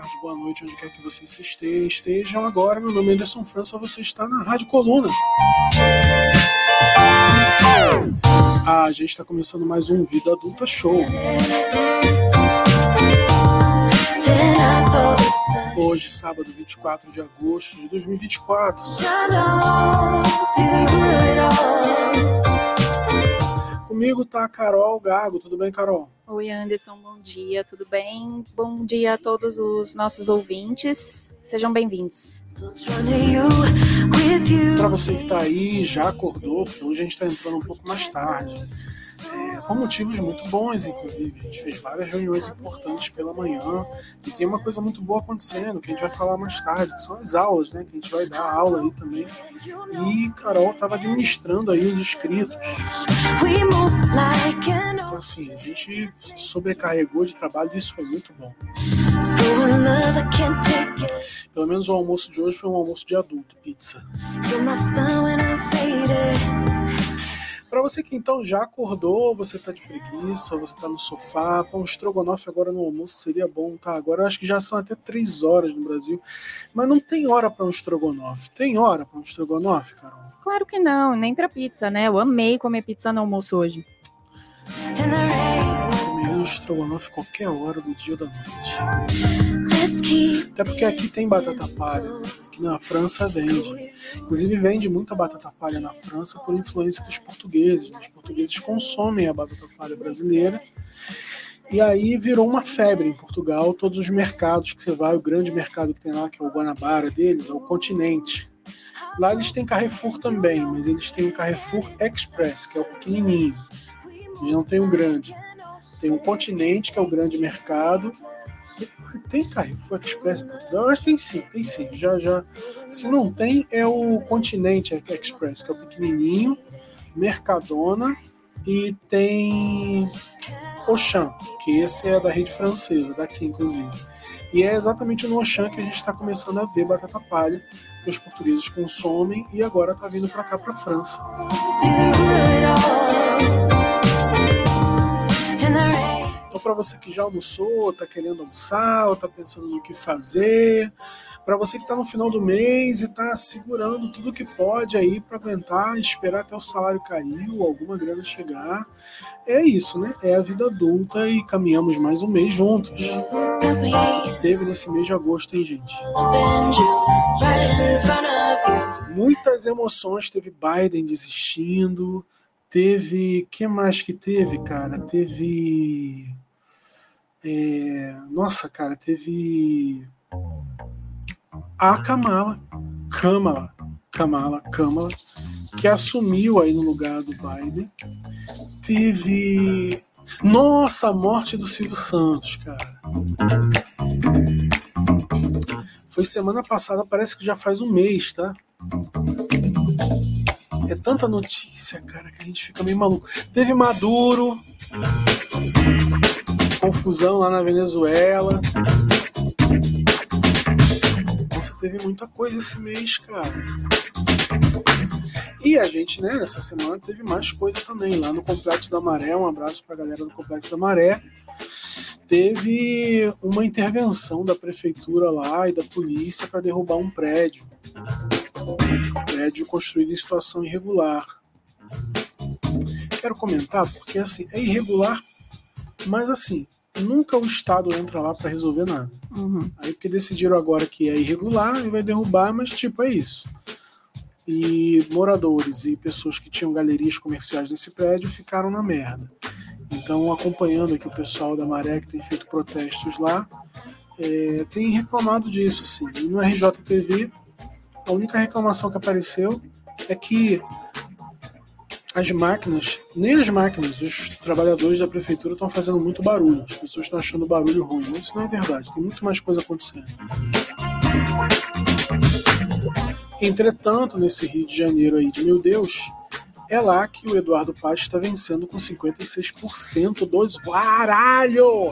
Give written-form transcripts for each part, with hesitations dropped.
tarde, boa noite, onde quer que vocês estejam agora. Meu nome é Anderson França, você está na Rádio Coluna. A gente está começando mais um Vida Adulta Show. Hoje, sábado, 24 de agosto de 2024. Comigo tá a Carol Gago. Tudo bem, Carol? Oi, Anderson, bom dia, tudo bem? Bom dia a todos os nossos ouvintes, sejam bem-vindos. Para você que tá aí, já acordou, porque hoje a gente tá entrando um pouco mais tarde. Com motivos muito bons, inclusive. A gente fez várias reuniões importantes pela manhã e tem uma coisa muito boa acontecendo, que a gente vai falar mais tarde, que são as aulas, né? Que a gente vai dar aula aí também. E Carol estava administrando aí os inscritos. Então, assim, a gente sobrecarregou de trabalho e isso foi muito bom. Pelo menos o almoço de hoje foi um almoço de adulto, pizza. Para você que então já acordou, você tá de preguiça, você tá no sofá, pão estrogonofe agora no almoço seria bom, tá? Agora eu acho que já são até 3 horas no Brasil, mas não tem hora para um estrogonofe. Tem hora para um estrogonofe, Carol? Claro que não, nem pra pizza, né? Eu amei comer pizza no almoço hoje. Comer um estrogonofe qualquer hora do dia ou da noite. Até porque aqui tem batata palha, né? Aqui na França vende. Inclusive vende muita batata palha na França por influência dos portugueses. Os portugueses consomem a batata palha brasileira. E aí virou uma febre em Portugal. Todos os mercados que você vai, o grande mercado que tem lá, que é o Guanabara deles, é o Continente. Lá eles têm Carrefour também, mas eles têm o Carrefour Express, que é o pequenininho. Eles não tem o grande. Tem o Continente, que é o grande mercado. Tem Carrefour Express em Portugal? Eu acho que tem sim. Já. Se não tem, é o Continente Express, que é o pequenininho, Mercadona, e tem Auchan, que esse é da rede francesa, daqui inclusive. E é exatamente no Auchan que a gente está começando a ver batata palha, que os portugueses consomem e agora está vindo para cá, para a França. Então, para você que já almoçou, está querendo almoçar, ou está pensando no que fazer, para você que está no final do mês e está segurando tudo que pode aí para aguentar, esperar até o salário cair ou alguma grana chegar, é isso, né? É a vida adulta e caminhamos mais um mês juntos. Teve nesse mês de agosto, hein, gente? Muitas emoções, teve Biden desistindo, teve... O que mais que teve, cara? Teve... Nossa, cara, teve a Kamala, que assumiu aí no lugar do Biden. Teve... Nossa, a morte do Silvio Santos, cara. Foi semana passada, parece que já faz um mês, tá? É tanta notícia, cara, que a gente fica meio maluco. Teve Maduro, confusão lá na Venezuela. Nossa, teve muita coisa esse mês, cara. E a gente, né, nessa semana teve mais coisa também. Lá no Complexo da Maré, um abraço pra galera do Complexo da Maré. Teve uma intervenção da prefeitura lá e da polícia para derrubar um prédio. Prédio construído em situação irregular. Quero comentar porque assim, é irregular, mas assim, nunca o Estado entra lá para resolver nada. Aí porque decidiram agora que é irregular e vai derrubar, mas tipo, é isso. E moradores e pessoas que tinham galerias comerciais nesse prédio ficaram na merda. Então, acompanhando aqui o pessoal da Maré, que tem feito protestos lá, tem reclamado disso, assim. E no RJTV, a única reclamação que apareceu é que as máquinas, nem as máquinas, os trabalhadores da prefeitura estão fazendo muito barulho. As pessoas estão achando o barulho ruim, mas isso não é verdade, tem muito mais coisa acontecendo. Entretanto, nesse Rio de Janeiro aí de meu Deus, é lá que o Eduardo Paes está vencendo com 56% dos baralho.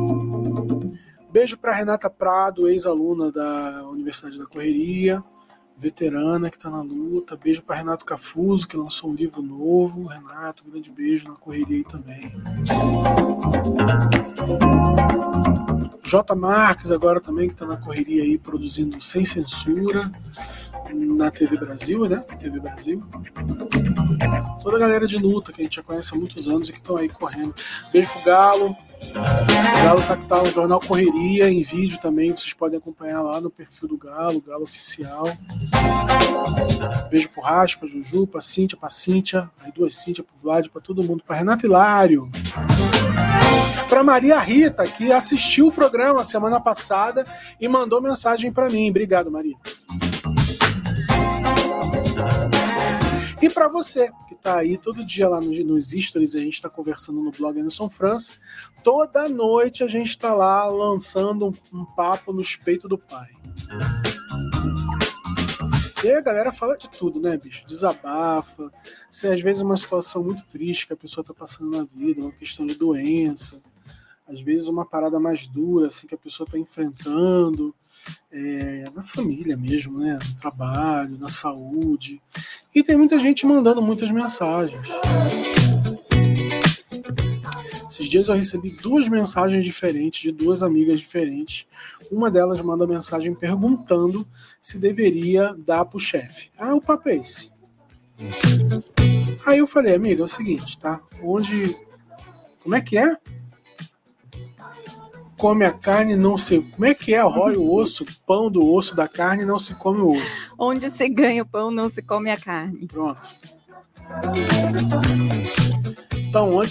Beijo para Renata Prado, ex-aluna da Universidade da Correria. veterana que está na luta. Beijo para Renato Cafuso, que lançou um livro novo. Renato, um grande beijo na correria aí também. J. Marques agora também, que está na correria aí, produzindo Sem Censura na TV Brasil, né? TV Brasil. Toda a galera de luta que a gente já conhece há muitos anos e que estão aí correndo. Beijo pro Galo. O Galo tá no Jornal Correria, em vídeo também, vocês podem acompanhar lá no perfil do Galo, Galo Oficial. Beijo pro Raspa, Juju, pra Cíntia, aí 2 Cíntia, pro Vlad, pra todo mundo, pra Renato Hilário. Pra Maria Rita, que assistiu o programa semana passada e mandou mensagem pra mim. Obrigado, Maria. E para você, que está aí todo dia lá nos stories, a gente está conversando no blog Anderson França, toda noite a gente está lá lançando um papo no peito do pai. E aí a galera fala de tudo, né, bicho? Desabafa, se às vezes é uma situação muito triste que a pessoa está passando na vida, uma questão de doença, às vezes uma parada mais dura, assim, que a pessoa está enfrentando, na família mesmo, né? No trabalho, na saúde. E tem muita gente mandando muitas mensagens. Esses dias eu recebi 2 mensagens diferentes de 2 amigas diferentes. Uma delas manda mensagem perguntando se deveria dar pro chefe. O papo é esse. Aí eu falei, amiga, é o seguinte, tá? Como é que é? Come a carne, não se... Como é que é? Rói o osso, pão do osso da carne, não se come o osso. Onde se ganha o pão, não se come a carne. Pronto. Então, onde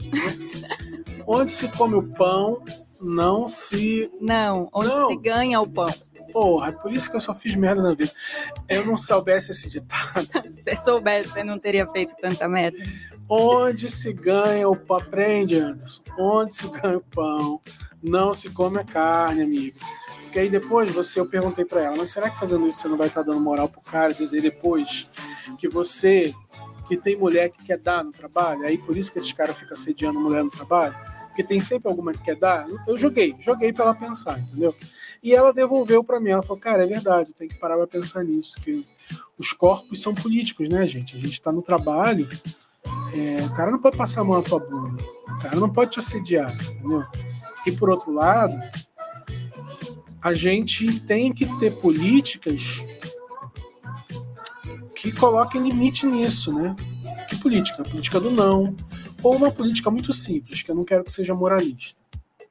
se come o pão, não se... Não, onde se ganha o pão. Porra, é por isso que eu só fiz merda na vida. Eu não soubesse esse ditado. Se soubesse, você não teria feito tanta merda. Onde se ganha o pão... Aprende, Anderson. Onde se ganha o pão, não se come a carne, amigo. Porque aí depois eu perguntei pra ela, mas será que fazendo isso você não vai estar dando moral pro cara, dizer depois que tem mulher que quer dar no trabalho, aí por isso que esses caras ficam assediando mulher no trabalho, porque tem sempre alguma que quer dar? Eu joguei pra ela pensar, entendeu? E ela devolveu pra mim, ela falou, cara, é verdade, tem que parar pra pensar nisso, que os corpos são políticos, né, gente? A gente tá no trabalho, o cara não pode passar a mão na tua bunda, o cara não pode te assediar, entendeu? E por outro lado, a gente tem que ter políticas que coloquem limite nisso, né? Que políticas? A política do não, ou uma política muito simples, que eu não quero que seja moralista.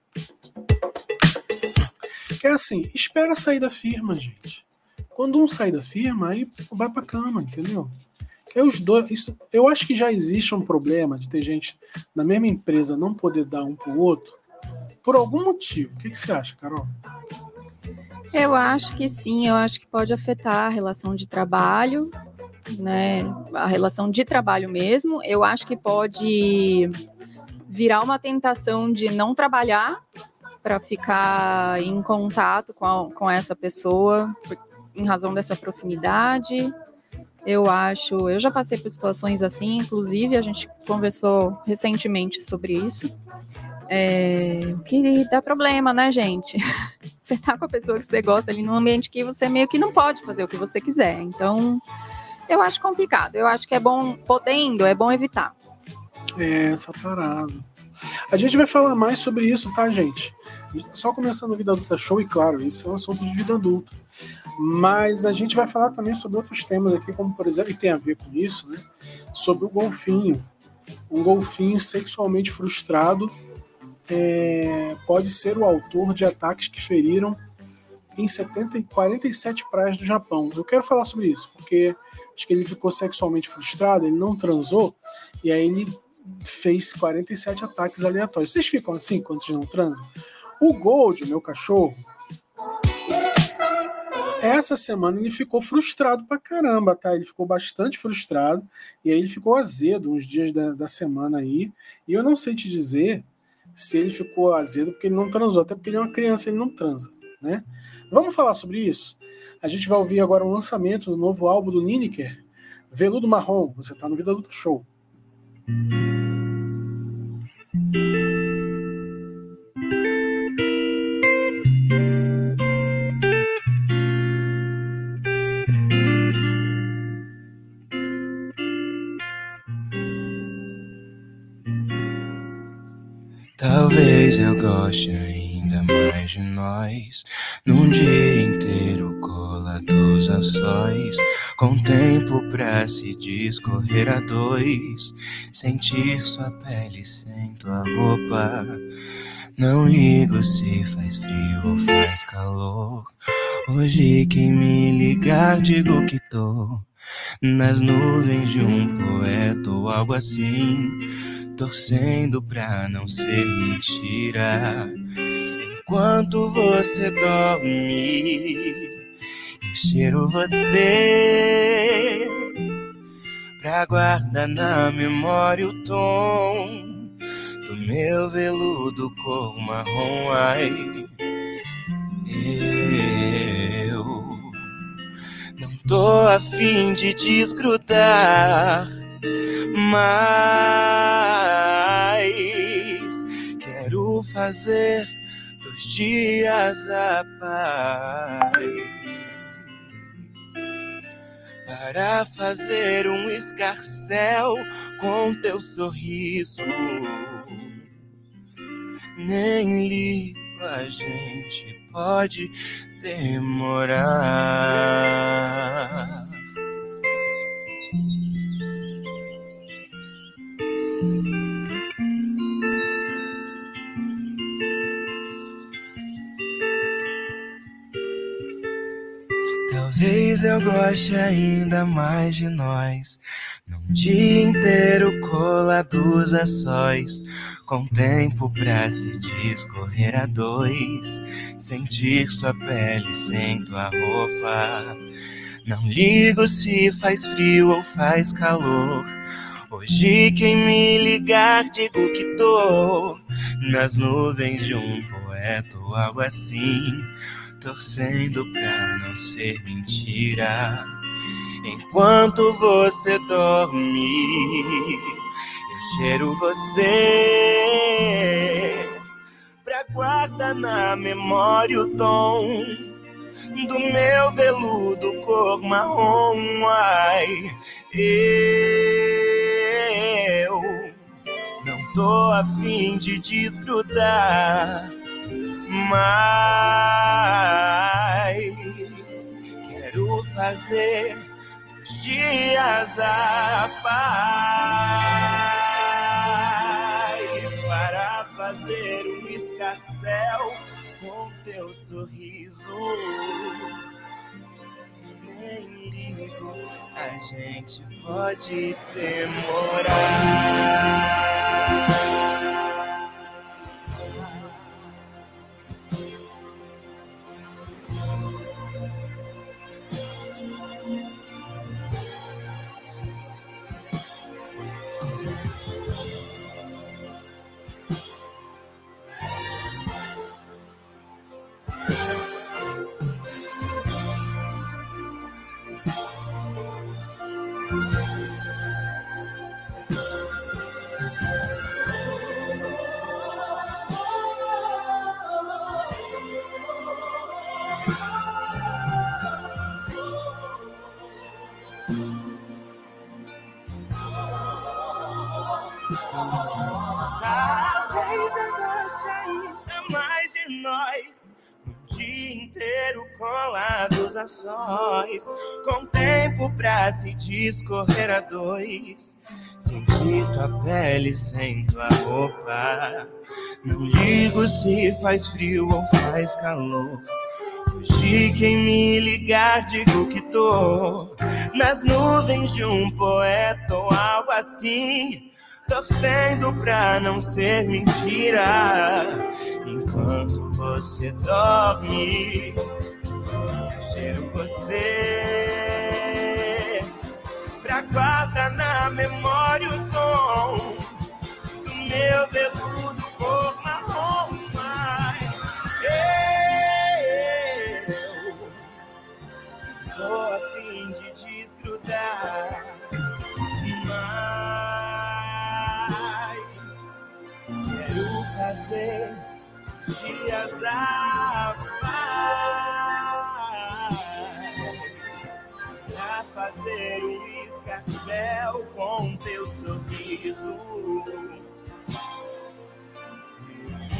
Que é assim, espera sair da firma, gente. Quando um sai da firma, aí vai pra cama, entendeu? Que os dois, eu acho que já existe um problema de ter gente na mesma empresa não poder dar um pro outro, por algum motivo. O que você acha, Carol? Eu acho que sim, eu acho que pode afetar a relação de trabalho, né? A relação de trabalho mesmo. Eu acho que pode virar uma tentação de não trabalhar para ficar em contato com essa pessoa, em razão dessa proximidade. Eu já passei por situações assim, inclusive a gente conversou recentemente sobre isso. Que dá problema, né, gente? Você tá com a pessoa que você gosta ali num ambiente que você meio que não pode fazer o que você quiser. Então, eu acho complicado. Eu acho que é bom, é bom evitar. Essa parada. A gente vai falar mais sobre isso, tá, gente? A gente tá só começando o Vida Adulta Show e, claro, isso é um assunto de vida adulta. Mas a gente vai falar também sobre outros temas aqui, como, por exemplo, e tem a ver com isso, né? Sobre o golfinho. Um golfinho sexualmente frustrado pode ser o autor de ataques que feriram em 47 praias do Japão. Eu quero falar sobre isso, porque acho que ele ficou sexualmente frustrado, ele não transou, e aí ele fez 47 ataques aleatórios. Vocês ficam assim quando vocês não transam? O Gold, meu cachorro, essa semana ele ficou frustrado pra caramba, tá? Ele ficou bastante frustrado, e aí ele ficou azedo uns dias da semana aí, e eu não sei te dizer se ele ficou azedo porque ele não transou, até porque ele é uma criança, ele não transa, né? Vamos falar sobre isso? A gente vai ouvir agora o lançamento do novo álbum do Lineker, Veludo Marrom. Você tá no Vida Adulta Show. Talvez eu goste ainda mais de nós, num dia inteiro colados a sós, com tempo pra se discorrer a dois, sentir sua pele sem tua roupa. Não ligo se faz frio ou faz calor, hoje quem me ligar digo que tô nas nuvens de um poeta ou algo assim, torcendo pra não ser mentira. Enquanto você dorme, eu cheiro você pra guardar na memória o tom do meu veludo cor marrom. Ai, eu não tô a fim de desgrudar, mas quero fazer dos dias a paz, para fazer um escarcéu com teu sorriso. Nem ligo, a gente pode demorar. Talvez eu goste ainda mais de nós, num dia inteiro colados a sós, com tempo pra se discorrer a dois, sentir sua pele sem tua roupa. Não ligo se faz frio ou faz calor, hoje quem me ligar digo que tô nas nuvens de um poeta ou algo assim, torcendo pra não ser mentira. Enquanto você dorme, eu cheiro você pra guardar na memória o tom do meu veludo cor marrom. Ai, eu não tô a fim de desgrudar, mas quero fazer dos dias a paz, para fazer um escarcéu com teu sorriso. Nem ligo, a gente pode demorar. Talvez eu goste ainda mais de nós, um dia inteiro colados a sós, com tempo pra se discorrer a dois, sentir tua pele sem tua roupa. Não ligo se faz frio ou faz calor, hoje quem me ligar digo que tô nas nuvens de um poeta ou algo assim, torcendo pra não ser mentira. Enquanto você dorme, eu cheiro você pra guardar na memória o tom do meu veludo cor marrom. Eu tô a fim de desgrudar, mas quero fazer dias a paz, pra fazer um escarcéu com teu sorriso.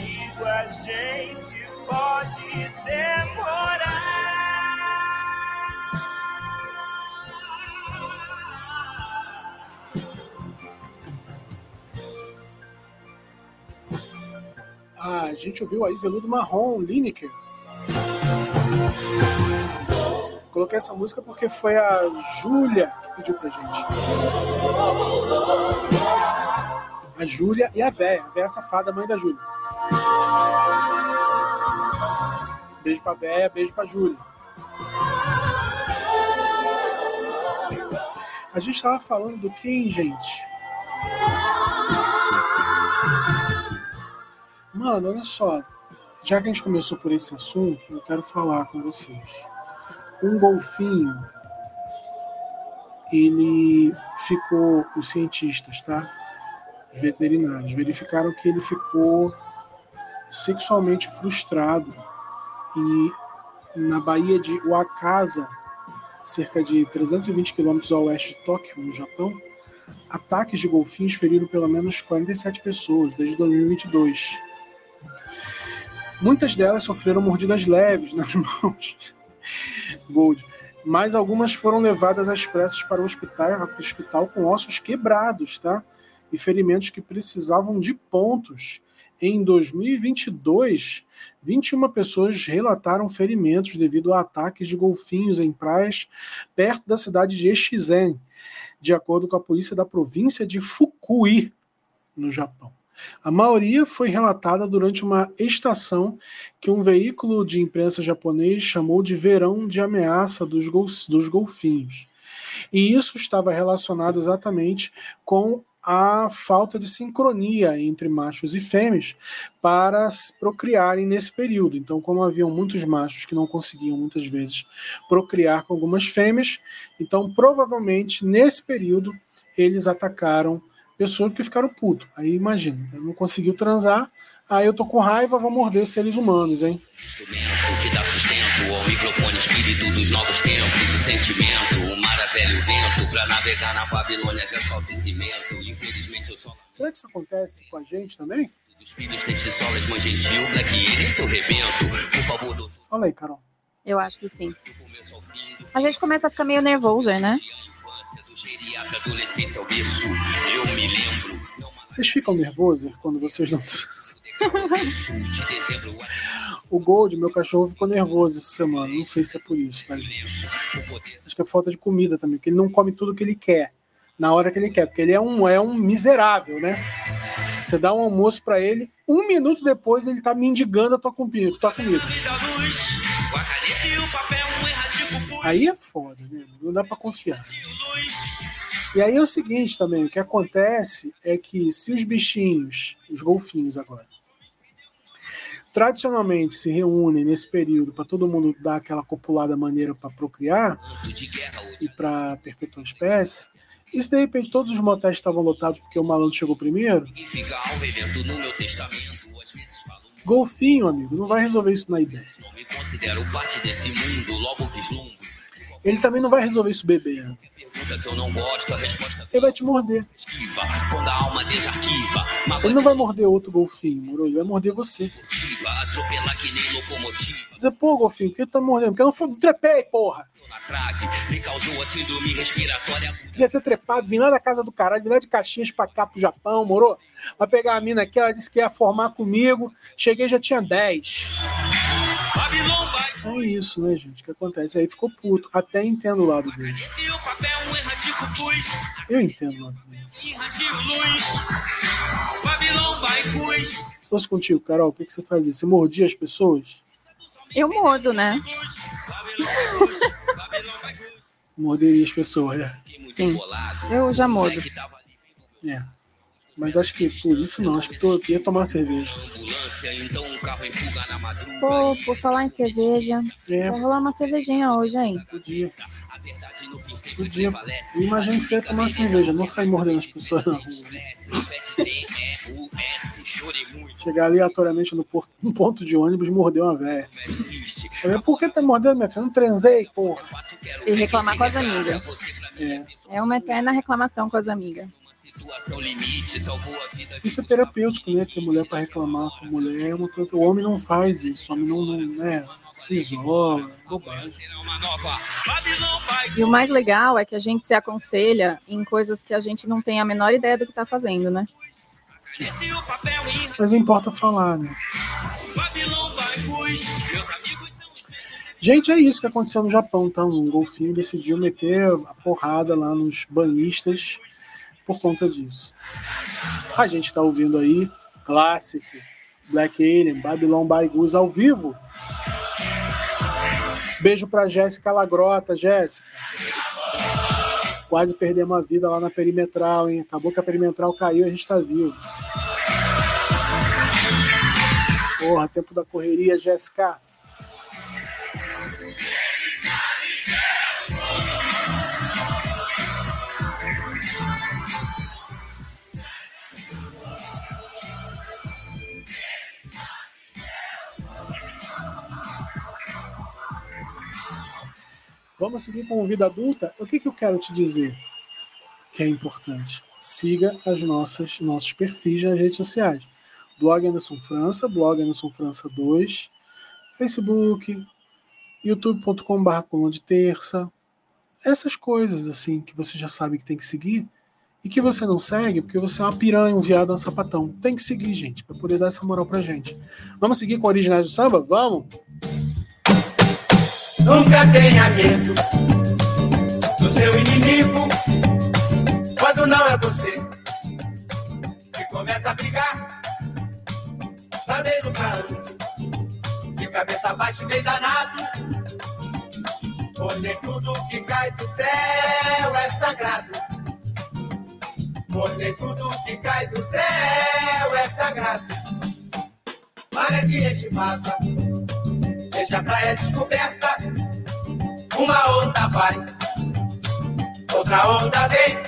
gente pode demorar. A gente ouviu aí Veludo Marrom, Lineker. Coloquei essa música porque foi a Júlia que pediu pra gente. A Júlia e a véia safada, mãe da Júlia. Beijo pra véia, beijo pra Júlia. A gente tava falando do quem, gente? Mano, olha só. Já que a gente começou por esse assunto, eu quero falar com vocês. Um golfinho, ele ficou, os cientistas, tá? Os veterinários, verificaram que ele ficou sexualmente frustrado e na Baía de Wakasa, cerca de 320 quilômetros a oeste de Tóquio, no Japão, ataques de golfinhos feriram pelo menos 47 pessoas desde 2022. Muitas delas sofreram mordidas leves nas mãos, Gold, mas algumas foram levadas às pressas para o hospital com ossos quebrados, tá? E ferimentos que precisavam de pontos. Em 2022, 21 pessoas relataram ferimentos devido a ataques de golfinhos em praias perto da cidade de Echizen, de acordo com a polícia da província de Fukui, no Japão. A maioria foi relatada durante uma estação que um veículo de imprensa japonês chamou de verão de ameaça dos golfinhos. E isso estava relacionado exatamente com a falta de sincronia entre machos e fêmeas para procriarem nesse período. Então, como haviam muitos machos que não conseguiam muitas vezes procriar com algumas fêmeas, então provavelmente nesse período eles atacaram pessoas que ficaram putos. Aí imagina, não conseguiu transar, aí eu tô com raiva, vou morder seres humanos, hein? Instrumento que dá sustento ao microfone espírito dos novos tempos, o sentimento, o mar, a velho vento, pra navegar na Babilônia de asfalto e cimento. Infelizmente eu só... Será que isso acontece com a gente também? Dos filhos deste solas, mãe gentil, Black Alien, seu rebento, por favor, doutor. Fala aí, Carol. Eu acho que sim. A gente começa a ficar meio nervoso, né? Adolescência ao berço, eu me lembro. Vocês ficam nervosos quando vocês não... O Gold, meu cachorro, ficou nervoso essa semana. Não sei se é por isso, tá, gente? Acho que é por falta de comida também, porque ele não come tudo que ele quer, na hora que ele quer, porque ele é um miserável, né? Você dá um almoço pra ele, 1 minuto depois ele tá mendigando a tua comida. Aí é foda, né? Não dá pra confiar. E aí é o seguinte também, o que acontece é que se os bichinhos, os golfinhos agora, tradicionalmente se reúnem nesse período para todo mundo dar aquela copulada maneira para procriar e para perpetuar a espécie, e se de repente todos os motéis estavam lotados porque o malandro chegou primeiro, golfinho, amigo, não vai resolver isso na ideia. Ele também não vai resolver isso bebendo. Ele vai te morder. Ele não vai morder outro golfinho, moro? Ele vai morder você. Dizer, pô, golfinho, por que tu tá mordendo? Porque eu não trepei, porra. Queria ter trepado, vim lá da casa do caralho, vim lá de Caxias pra cá, pro Japão, moro? Vai pegar a mina aqui, ela disse que ia formar comigo. Cheguei, já tinha 10. É isso, né, gente? O que acontece? Aí ficou puto. Até entendo o lado dele. Eu entendo o lado dele. Se fosse contigo, Carol, o que você fazia? Você mordia as pessoas? Eu mordo, né? Morderia as pessoas, né? Sim, eu já mordo. É. Mas acho que por isso não, acho que eu ia tomar cerveja. Pô, por falar em cerveja, vai rolar uma cervejinha hoje, hein? Podia. Imagina que você ia tomar cerveja, não sair mordendo as pessoas na rua. Chegar aleatoriamente no ponto de ônibus e morder uma véia. Por que tá mordendo, minha filha? Eu não transei, porra. E reclamar com as amigas. É uma eterna reclamação com as amigas. Isso é terapêutico, né? Que a mulher para reclamar com a mulher é uma coisa. O homem não faz isso, o homem não se isola, bobagem. E o mais legal é que a gente se aconselha em coisas que a gente não tem a menor ideia do que está fazendo, né? Mas importa falar, né? Gente, é isso que aconteceu no Japão, tá? Um golfinho decidiu meter a porrada lá nos banhistas por conta disso. A gente tá ouvindo aí, clássico, Black Alien, Babylon by Goose ao vivo. Beijo pra Jéssica Lagrota, Jéssica. Quase perdemos a vida lá na perimetral, hein? Acabou que a perimetral caiu e a gente tá vivo. Porra, tempo da correria, Jéssica. Vamos seguir com o Vida Adulta? O que eu quero te dizer que é importante? Siga os nossos perfis nas redes sociais. Blog Anderson França, Blog Anderson França 2, Facebook, youtube.com/coluna de terça. Essas coisas assim que você já sabe que tem que seguir e que você não segue porque você é uma piranha, um viado, um sapatão. Tem que seguir, gente, para poder dar essa moral pra gente. Vamos seguir com Originais do Samba? Vamos! Nunca tenha medo do seu inimigo quando não é você que começa a brigar. Tá meio no canto, de cabeça baixa e meio danado. Onde tudo que cai do céu é sagrado. Onde tudo que cai do céu é sagrado. Maré que enche massa, deixa a praia descoberta. Uma onda vai, outra onda vem.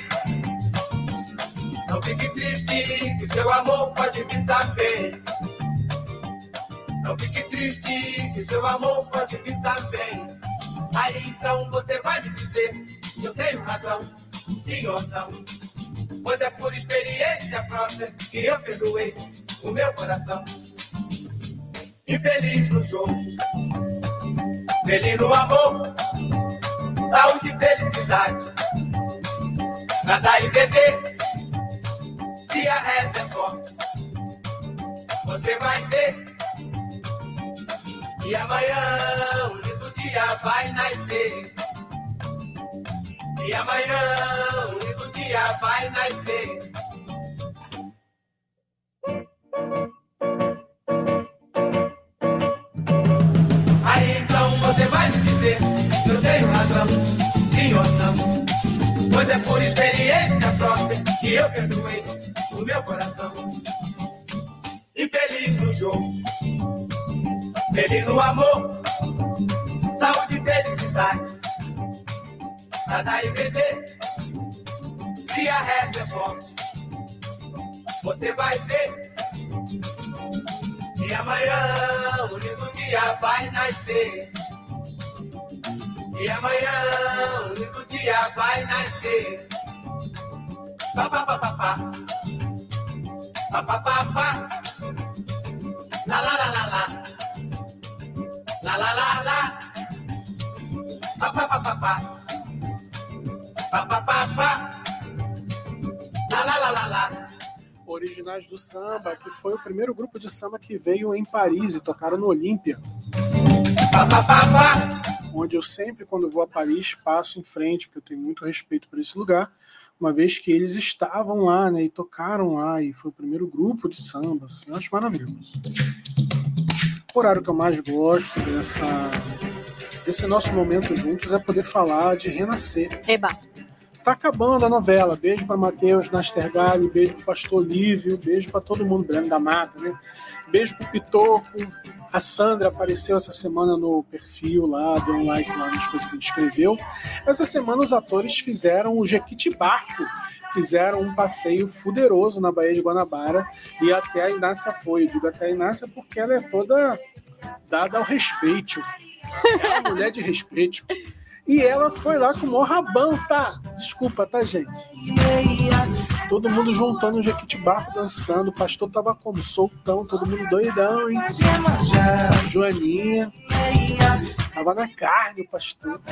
Não fique triste, que seu amor pode vir também. Não fique triste, que seu amor pode vir também. Aí então você vai me dizer se eu tenho razão, sim ou não. Pois é por experiência própria que eu perdoei o meu coração. Infeliz no jogo, feliz no amor, saúde e felicidade, nada e beber. Se a reza é forte, você vai ver que amanhã um lindo dia vai nascer. E amanhã um lindo dia vai nascer. Aí então você vai me dizer que eu tenho razão, sim ou não. Pois é por experiência própria que eu perdoei o meu coração. Infeliz no jogo, feliz no amor, saúde e felicidade, nada e beber. Se a reza é forte, você vai ver que amanhã um lindo dia vai nascer. E amanhã um lindo dia vai nascer. Pa pa pa pa pa, pa pa pa pa, la la la la la, la la la la, pa pa pa pa pa, pa pa pa pa, la la la la la. Originais do Samba, que foi o primeiro grupo de samba que veio em Paris e tocaram no Olímpia. Pa pa pa pa. Onde eu sempre, quando vou a Paris, passo em frente, porque eu tenho muito respeito por esse lugar, uma vez que eles estavam lá, né, e tocaram lá, e foi o primeiro grupo de samba, assim, eu acho maravilhoso. O horário que eu mais gosto desse nosso momento juntos é poder falar de renascer. Eba! Tá acabando a novela. Beijo para Matheus Nastergalli, beijo para o Pastor Lívio, beijo para todo mundo, Breno da Mata, né? Beijo pro Pitoco. A Sandra apareceu essa semana no perfil lá, deu um like lá nas coisas que a gente escreveu. Essa semana os atores fizeram o Jequitibarco, fizeram um passeio fuderoso na Baía de Guanabara e até a Inácia foi. Eu digo até a Inácia porque ela é toda dada ao respeito. É uma mulher de respeito. E ela foi lá com o maior rabão, tá? Desculpa, tá, gente? Todo mundo juntando um jequitibarco, dançando. O pastor tava como? Soltão, todo mundo doidão, hein? Joaninha. Tava na carne o pastor.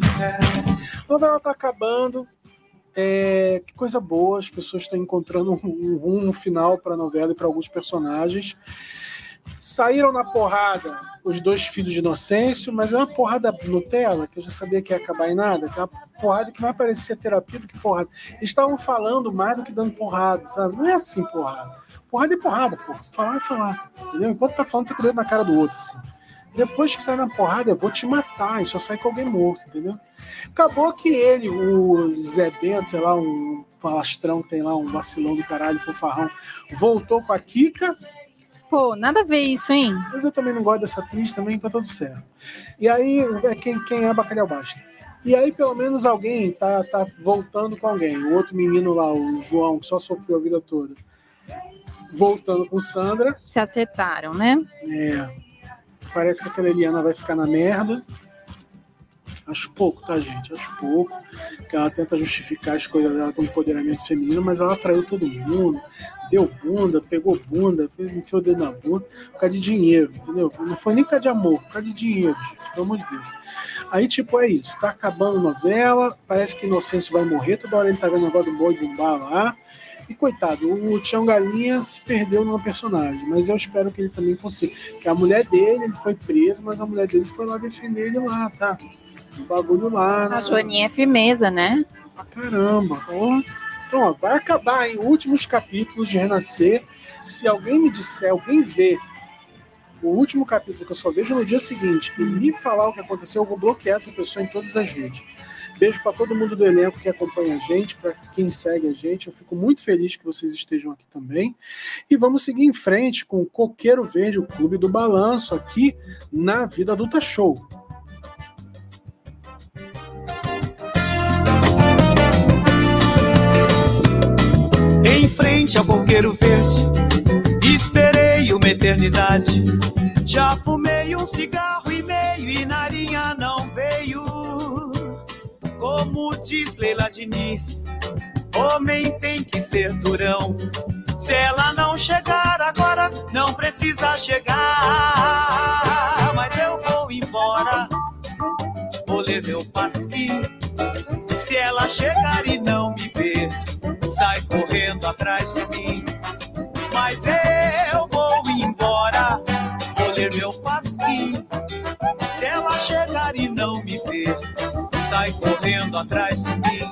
A novela tá acabando. Que coisa boa, as pessoas estão encontrando um rumo final para a novela e para alguns personagens. Saíram na porrada os dois filhos de Inocêncio, mas é uma porrada Nutella, que eu já sabia que ia acabar em nada, que é uma porrada que mais parecia terapia do que porrada. Eles estavam falando mais do que dando porrada, sabe? Não é assim porrada. Porrada é porrada, pô. Falar é falar. Entendeu? Enquanto tá falando, tá com o dedo na cara do outro, assim. Depois que sai na porrada, eu vou te matar, e só sai com alguém morto, entendeu? Acabou que ele, o Zé Bento, sei lá, um falastrão que tem lá, um vacilão do caralho, fofarrão, voltou com a Kika. Pô, nada a ver isso, hein? Mas eu também não gosto dessa atriz, também tá tudo certo. E aí, quem é bacalhau basta. E aí, pelo menos alguém tá voltando com alguém. O outro menino lá, o João, que só sofreu a vida toda, voltando com Sandra. Se acertaram, né? Parece que aquela Eliana vai ficar na merda. Acho pouco, tá, gente? Acho pouco. Que ela tenta justificar as coisas dela com empoderamento feminino, mas ela traiu todo mundo. Deu bunda, pegou bunda, enfiou o dedo na bunda. Por causa de dinheiro, entendeu? Não foi nem por causa de amor, por causa de dinheiro, gente. Pelo amor de Deus. Aí, tipo, é isso. Tá acabando a novela. Parece que Inocêncio vai morrer. Toda hora ele tá vendo o negócio do boi bumbá lá. E coitado, o Tião Galinha se perdeu no personagem, mas eu espero que ele também consiga. Que a mulher dele, ele foi preso, mas a mulher dele foi lá defender ele lá, tá? O bagulho lá. A Joaninha é firmeza, né? Pra caramba. Então, ó, vai acabar em últimos capítulos de Renascer. Se alguém me disser, alguém vê o último capítulo que eu só vejo no dia seguinte e me falar o que aconteceu, eu vou bloquear essa pessoa em todas as redes. Beijo para todo mundo do elenco que acompanha a gente, para quem segue a gente. Eu fico muito feliz que vocês estejam aqui também. E vamos seguir em frente com o Coqueiro Verde, o Clube do Balanço, aqui na Vida Adulta Show. Em frente ao Coqueiro Verde, esperei uma eternidade. Já fumei um cigarro e meio e na linha não veio. Como diz Leila Diniz, homem tem que ser durão. Se ela não chegar agora, não precisa chegar. Mas eu vou embora, vou ler meu pasquim. Se ela chegar e não me ver, sai correndo atrás de mim. Mas eu vou embora, vou ler meu pasquim. Se ela chegar e não me ver, sai correndo atrás de mim.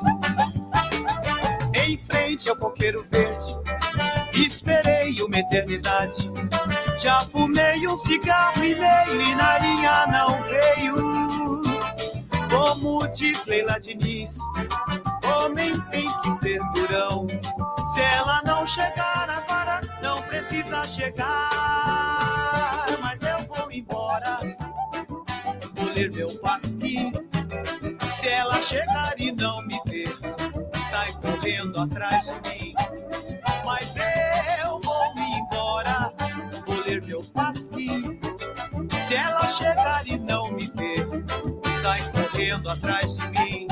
Em frente ao Coqueiro Verde, esperei uma eternidade. Já fumei um cigarro e meio e na linha não veio. Como diz Leila Diniz, homem tem que ser durão. Se ela não chegar agora, não precisa chegar. Mas eu vou embora, vou ler meu pasquim. Se ela chegar e não me ver, sai correndo atrás de mim. Mas eu vou embora, vou ler meu pasquim. Se ela chegar e não me ver, sai correndo atrás de mim.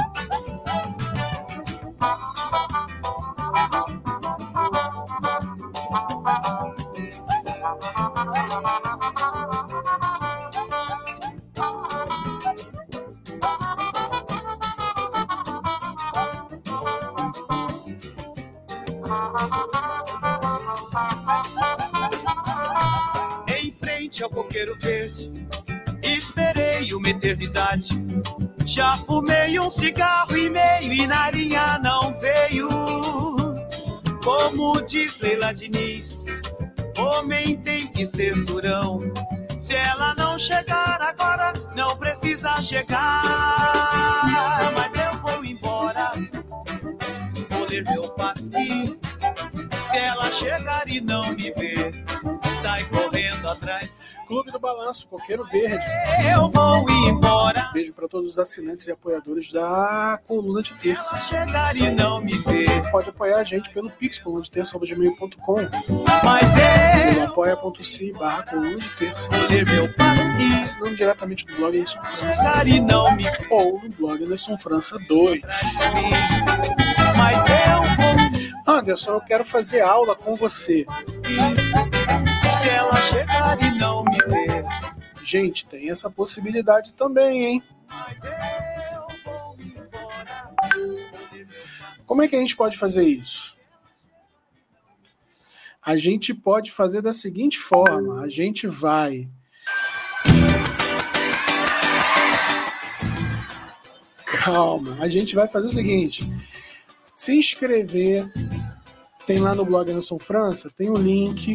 Em frente ao Coqueiro Verde, esperei uma eternidade. Já fumei um cigarro e meio e na linha não veio. Como diz Leila Diniz, homem tem que ser durão. Se ela não chegar agora, não precisa chegar. Mas eu vou embora, vou ler meu pasquim. Se ela chegar e não me ver, sai correndo atrás. Clube do Balanço, Coqueiro Verde. Eu vou embora. Beijo para todos os assinantes e apoiadores da Coluna de Terça. Chegar e não me ver. Você pode apoiar a gente pelo Pix, colunadeterça@gmail.com. Mas pelo apoia.se/coluna de terça. Assinando diretamente do blog Anderson França. Ou no blog Anderson França 2. Mas eu vou. Anderson, eu quero fazer aula com você. Se ela chegar e não me ver. Gente, tem essa possibilidade também, hein? Como é que a gente pode fazer isso? A gente pode fazer da seguinte forma. A gente vai... Calma. A gente vai fazer o seguinte. Se inscrever. Tem lá no blog Anderson França, tem um link.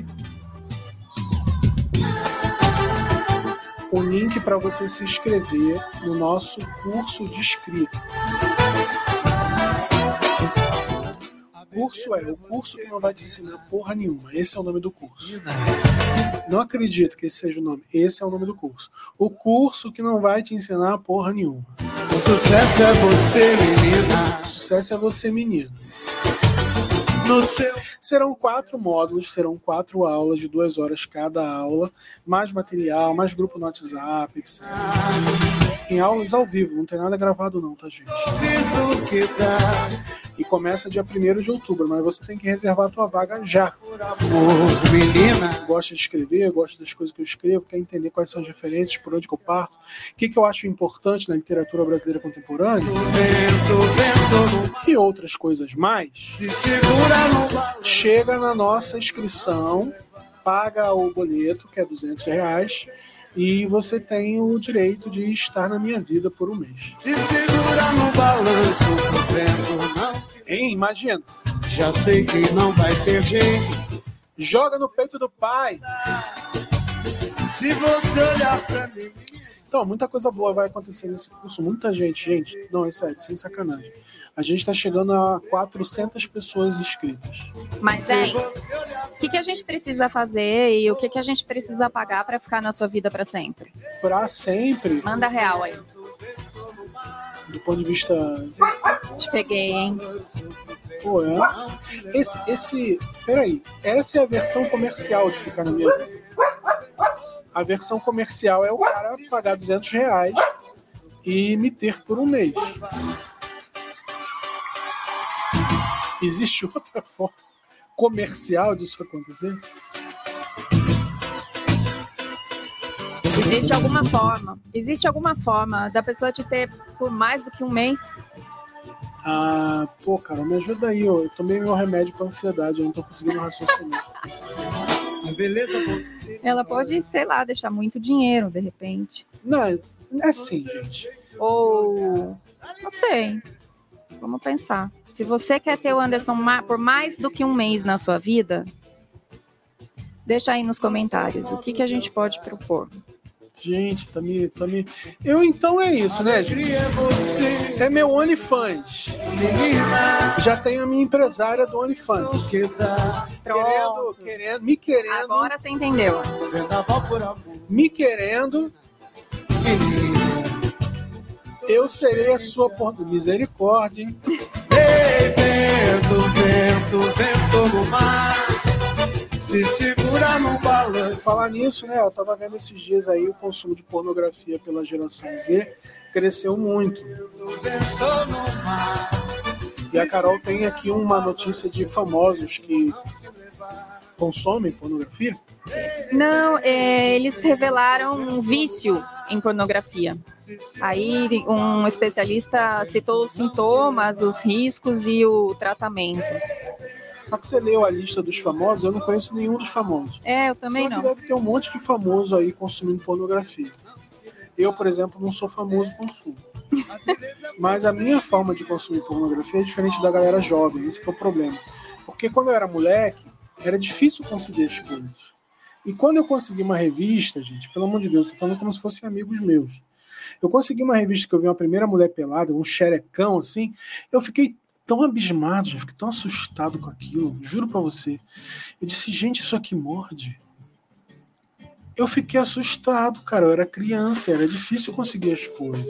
O link para você se inscrever no nosso curso de escrita. Curso o curso que não vai te ensinar porra nenhuma. Esse é o nome do curso. Não acredito que esse seja o nome. Esse é o nome do curso. O curso que não vai te ensinar porra nenhuma. O sucesso é você, menina. O sucesso é você, menina. No seu... Serão 4 módulos, serão 4 aulas de 2 horas cada aula, mais material, mais grupo no WhatsApp, etc. Em aulas ao vivo, não tem nada gravado não, tá, gente? E começa dia 1º de outubro, mas você tem que reservar a tua vaga já. Gosta de escrever, gosta das coisas que eu escrevo, quer entender quais são as referências, por onde que eu parto, o que eu acho importante na literatura brasileira contemporânea e outras coisas mais. Chega na nossa inscrição, paga o boleto, que é R$200, e você tem o direito de estar na minha vida por um mês. Se segura no balanço do vento, não. Hein? Imagina. Já sei que não vai ter jeito. Joga no peito do pai. Se você olhar pra mim. Então, muita coisa boa vai acontecer nesse curso. Muita gente, não, é sério, sem sacanagem. A gente está chegando a 400 pessoas inscritas. Mas, o que a gente precisa fazer e o que a gente precisa pagar para ficar na sua vida para sempre? Para sempre? Manda real aí. Do ponto de vista... Te peguei, hein? Pô, peraí, essa é a versão comercial de ficar na minha vida. A versão comercial é o cara pagar R$200 e me ter por um mês. Existe outra forma comercial disso acontecer? Existe alguma forma da pessoa te ter por mais do que um mês? Ah, pô, cara, me ajuda aí, eu tomei meu remédio para ansiedade, eu não tô conseguindo raciocinar. Beleza, você. Ela pode, sei lá, deixar muito dinheiro, de repente. Não, é assim, gente. Ou, não sei, vamos pensar. Se você quer ter o Anderson por mais do que um mês na sua vida, deixa aí nos comentários o que a gente pode propor. Gente, tá me... Eu então é isso, né, gente? É meu OnlyFans. Já tenho a minha empresária do OnlyFans. Me querendo. Agora você entendeu. Me querendo. Eu serei a sua misericórdia, hein? Ei, vento no mar. Se segura no balanço. Falar nisso, né? Eu tava vendo esses dias aí o consumo de pornografia pela geração Z cresceu muito. E a Carol tem aqui uma notícia de famosos que consomem pornografia. Não, eles revelaram um vício em pornografia. Aí um especialista citou os sintomas, os riscos e o tratamento. Só que você leu a lista dos famosos, eu não conheço nenhum dos famosos. Eu também não. Deve ter um monte de famoso aí consumindo pornografia. Eu, por exemplo, não sou famoso consumo. Mas a minha forma de consumir pornografia é diferente da galera jovem, esse que é o problema. Porque quando eu era moleque, era difícil conseguir as coisas. E quando eu consegui uma revista, gente, pelo amor de Deus, tô falando como se fossem amigos meus. Eu consegui uma revista que eu vi uma primeira mulher pelada, um xerecão assim, eu fiquei tão abismado, já fiquei tão assustado com aquilo, juro pra você. Eu disse, gente, isso aqui morde? Eu fiquei assustado, cara, eu era criança, era difícil conseguir as coisas.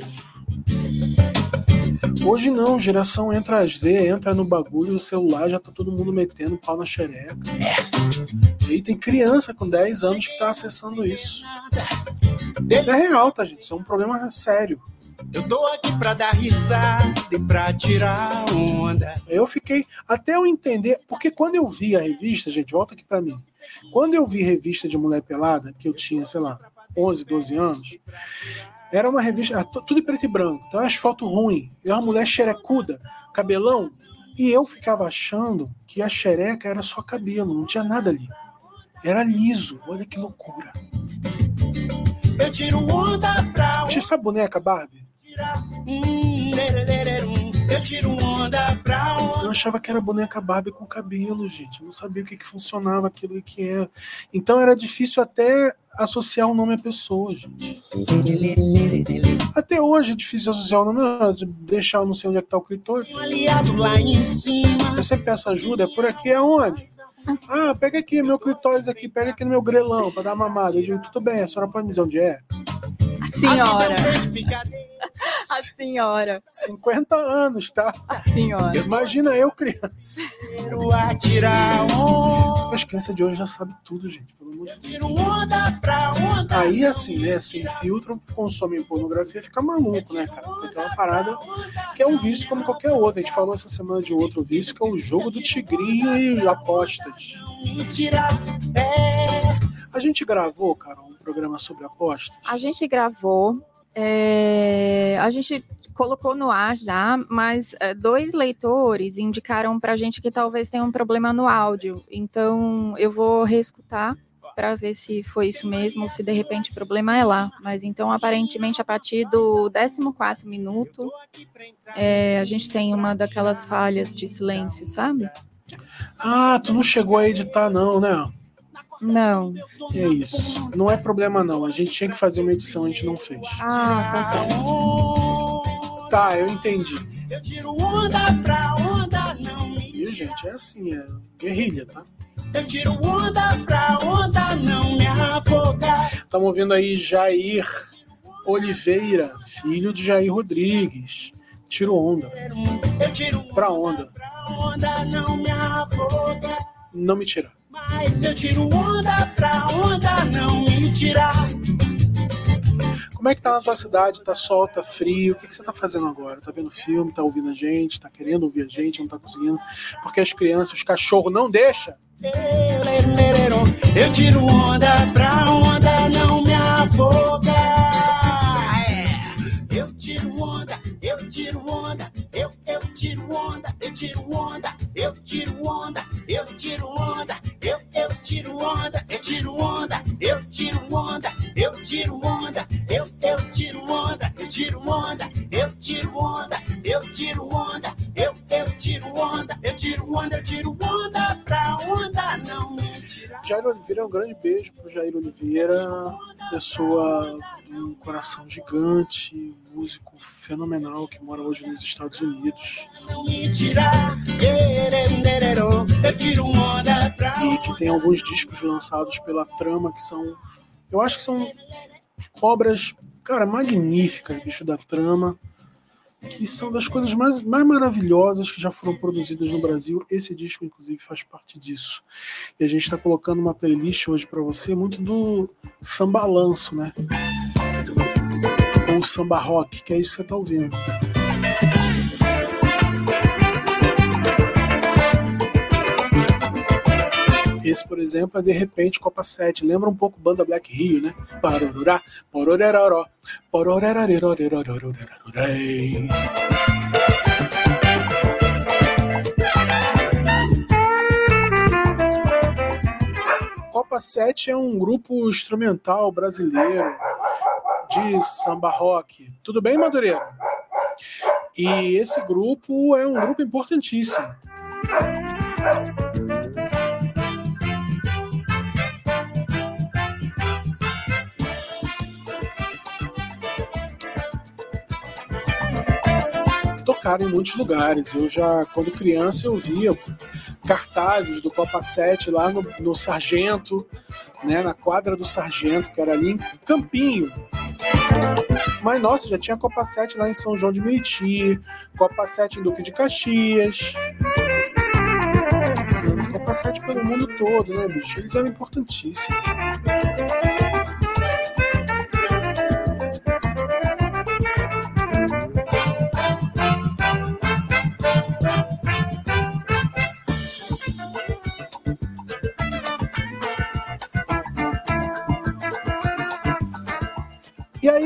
Hoje não, geração entra a Z, entra no bagulho, no celular, já tá todo mundo metendo pau na xereca. E aí tem criança com 10 anos que tá acessando isso. Isso é real, tá, gente? Isso é um problema sério. Eu tô aqui pra dar risada e pra tirar onda. Eu fiquei, até eu entender, porque quando eu vi a revista, gente, volta aqui pra mim. Quando eu vi revista de mulher pelada, que eu tinha, sei lá, 11, 12 anos, era uma revista, tudo em preto e branco, então as fotos ruins, e uma mulher xerecuda, cabelão, e eu ficava achando que a xereca era só cabelo, não tinha nada ali. Era liso, olha que loucura. Eu tiro onda pra Tinha essa boneca Barbie? Eu tiro onda pra onda. Eu achava que era boneca Barbie com cabelo, gente. Eu não sabia o que funcionava aquilo que era. Então era difícil até associar o nome à pessoa, gente. Até hoje é difícil associar o nome, deixar, eu não sei onde é que tá o clitóris. Um aliado lá em cima. Eu sempre peço ajuda, é por aqui, aonde? Ah, pega aqui meu clitóris aqui, pega aqui no meu grelão pra dar mamada. Eu digo, tudo bem, a senhora pode me dizer onde é? A senhora. A senhora. 50 anos, tá? A senhora. Imagina eu, criança. Quero atirar onda. As crianças de hoje já sabem tudo, gente. Pelo amor de Deus. Tiro onda pra onda. Aí, assim, né, sem filtro, consomem pornografia, fica maluco, né, cara? Porque é uma parada que é um vício como qualquer outro. A gente falou essa semana de outro vício, que é o jogo do tigrinho e apostas. Mentira, A gente gravou, cara, um programa sobre apostas. A gente gravou, a gente colocou no ar já, mas 2 leitores indicaram pra gente que talvez tenha um problema no áudio. Então, eu vou reescutar para ver se foi isso mesmo ou se de repente o problema é lá. Mas então, aparentemente, a partir do 14º minuto, a gente tem uma daquelas falhas de silêncio, sabe? Ah, tu não chegou a editar não, né? Não. É isso. Não é problema não. A gente tinha que fazer uma edição, a gente não fez. Ah, tá certo. Tá, eu entendi. eu tiro onda pra onda não me E, gente, é assim, é guerrilha, tá? Eu tiro onda pra onda não me afogar. Estamos ouvindo aí Jair Oliveira, filho de Jair Rodrigues. Tiro onda. Eu tiro Pra onda. pra onda não me afogar. Não me tira. Mas eu tiro onda pra onda não me tirar. Como é que tá na tua cidade? Tá sol, tá frio? O que você tá fazendo agora? Tá vendo filme? Tá ouvindo a gente? Tá querendo ouvir a gente? Não tá conseguindo? Porque as crianças, os cachorros não deixam. Eu tiro onda pra onda não me afogar. Eu tiro onda, eu tiro onda, eu tiro onda, eu tiro onda, eu tiro onda, eu tiro onda, eu tiro onda, eu tiro onda, eu tiro onda, eu tiro onda, eu tiro onda, eu tiro onda, eu tiro onda, eu tiro onda, eu tiro onda, eu tiro onda, eu tiro onda pra onda não me tirar. Jair Oliveira, um grande beijo pro Jair Oliveira, pessoa de um coração gigante, músico fenomenal que mora hoje nos Estados Unidos. Não me tirar, eu tiro onda pra E que tem alguns discos lançados pela Trama que são, eu acho que são obras, cara, magníficas, bicho, da Trama, que são das coisas mais maravilhosas que já foram produzidas no Brasil. Esse disco, inclusive, faz parte disso. E a gente está colocando uma playlist hoje para você muito do sambalanço, né? Ou samba rock, que é isso que você está ouvindo. Esse, por exemplo, é De Repente Copa 7. Lembra um pouco Banda Black Rio, né? Parororá, pororeroró, pororerarerorerorororororei. Copa 7 é um grupo instrumental brasileiro de samba rock. Tudo bem, Madureira? E esse grupo é um grupo importantíssimo. Tocaram em muitos lugares. Eu já, quando criança, eu via cartazes do Copa 7 lá no Sargento, né, na quadra do Sargento, que era ali em Campinho. Mas, nossa, já tinha Copa 7 lá em São João de Meriti, Copa 7 em Duque de Caxias. Copa 7 pelo mundo todo, né, bicho? Eles eram importantíssimos.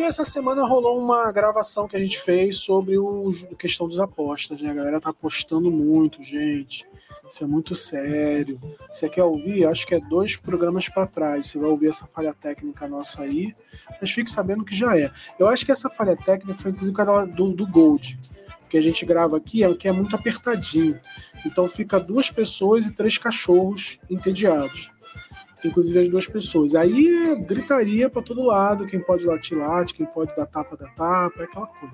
aí essa semana rolou uma gravação que a gente fez sobre a questão dos apostas, né? A galera tá apostando muito, gente. Isso é muito sério. Você quer ouvir? Acho que é 2 programas para trás. Você vai ouvir essa falha técnica nossa aí, mas fique sabendo que já é. Eu acho que essa falha técnica foi inclusive do Gold, que a gente grava aqui, que é muito apertadinho. Então fica 2 pessoas e 3 cachorros entediados. Inclusive as 2 pessoas. Aí gritaria para todo lado, quem pode latir, late, quem pode dar tapa, aquela coisa.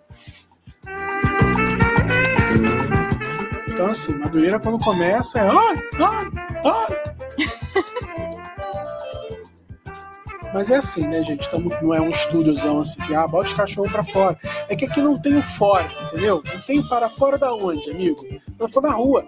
Então assim, Madureira quando começa é Mas é assim, né, gente? Não é um estúdiozão assim que bota os cachorros pra fora. É que aqui não tem o fora, entendeu? Não tem o para fora da onde, amigo? Não for na rua.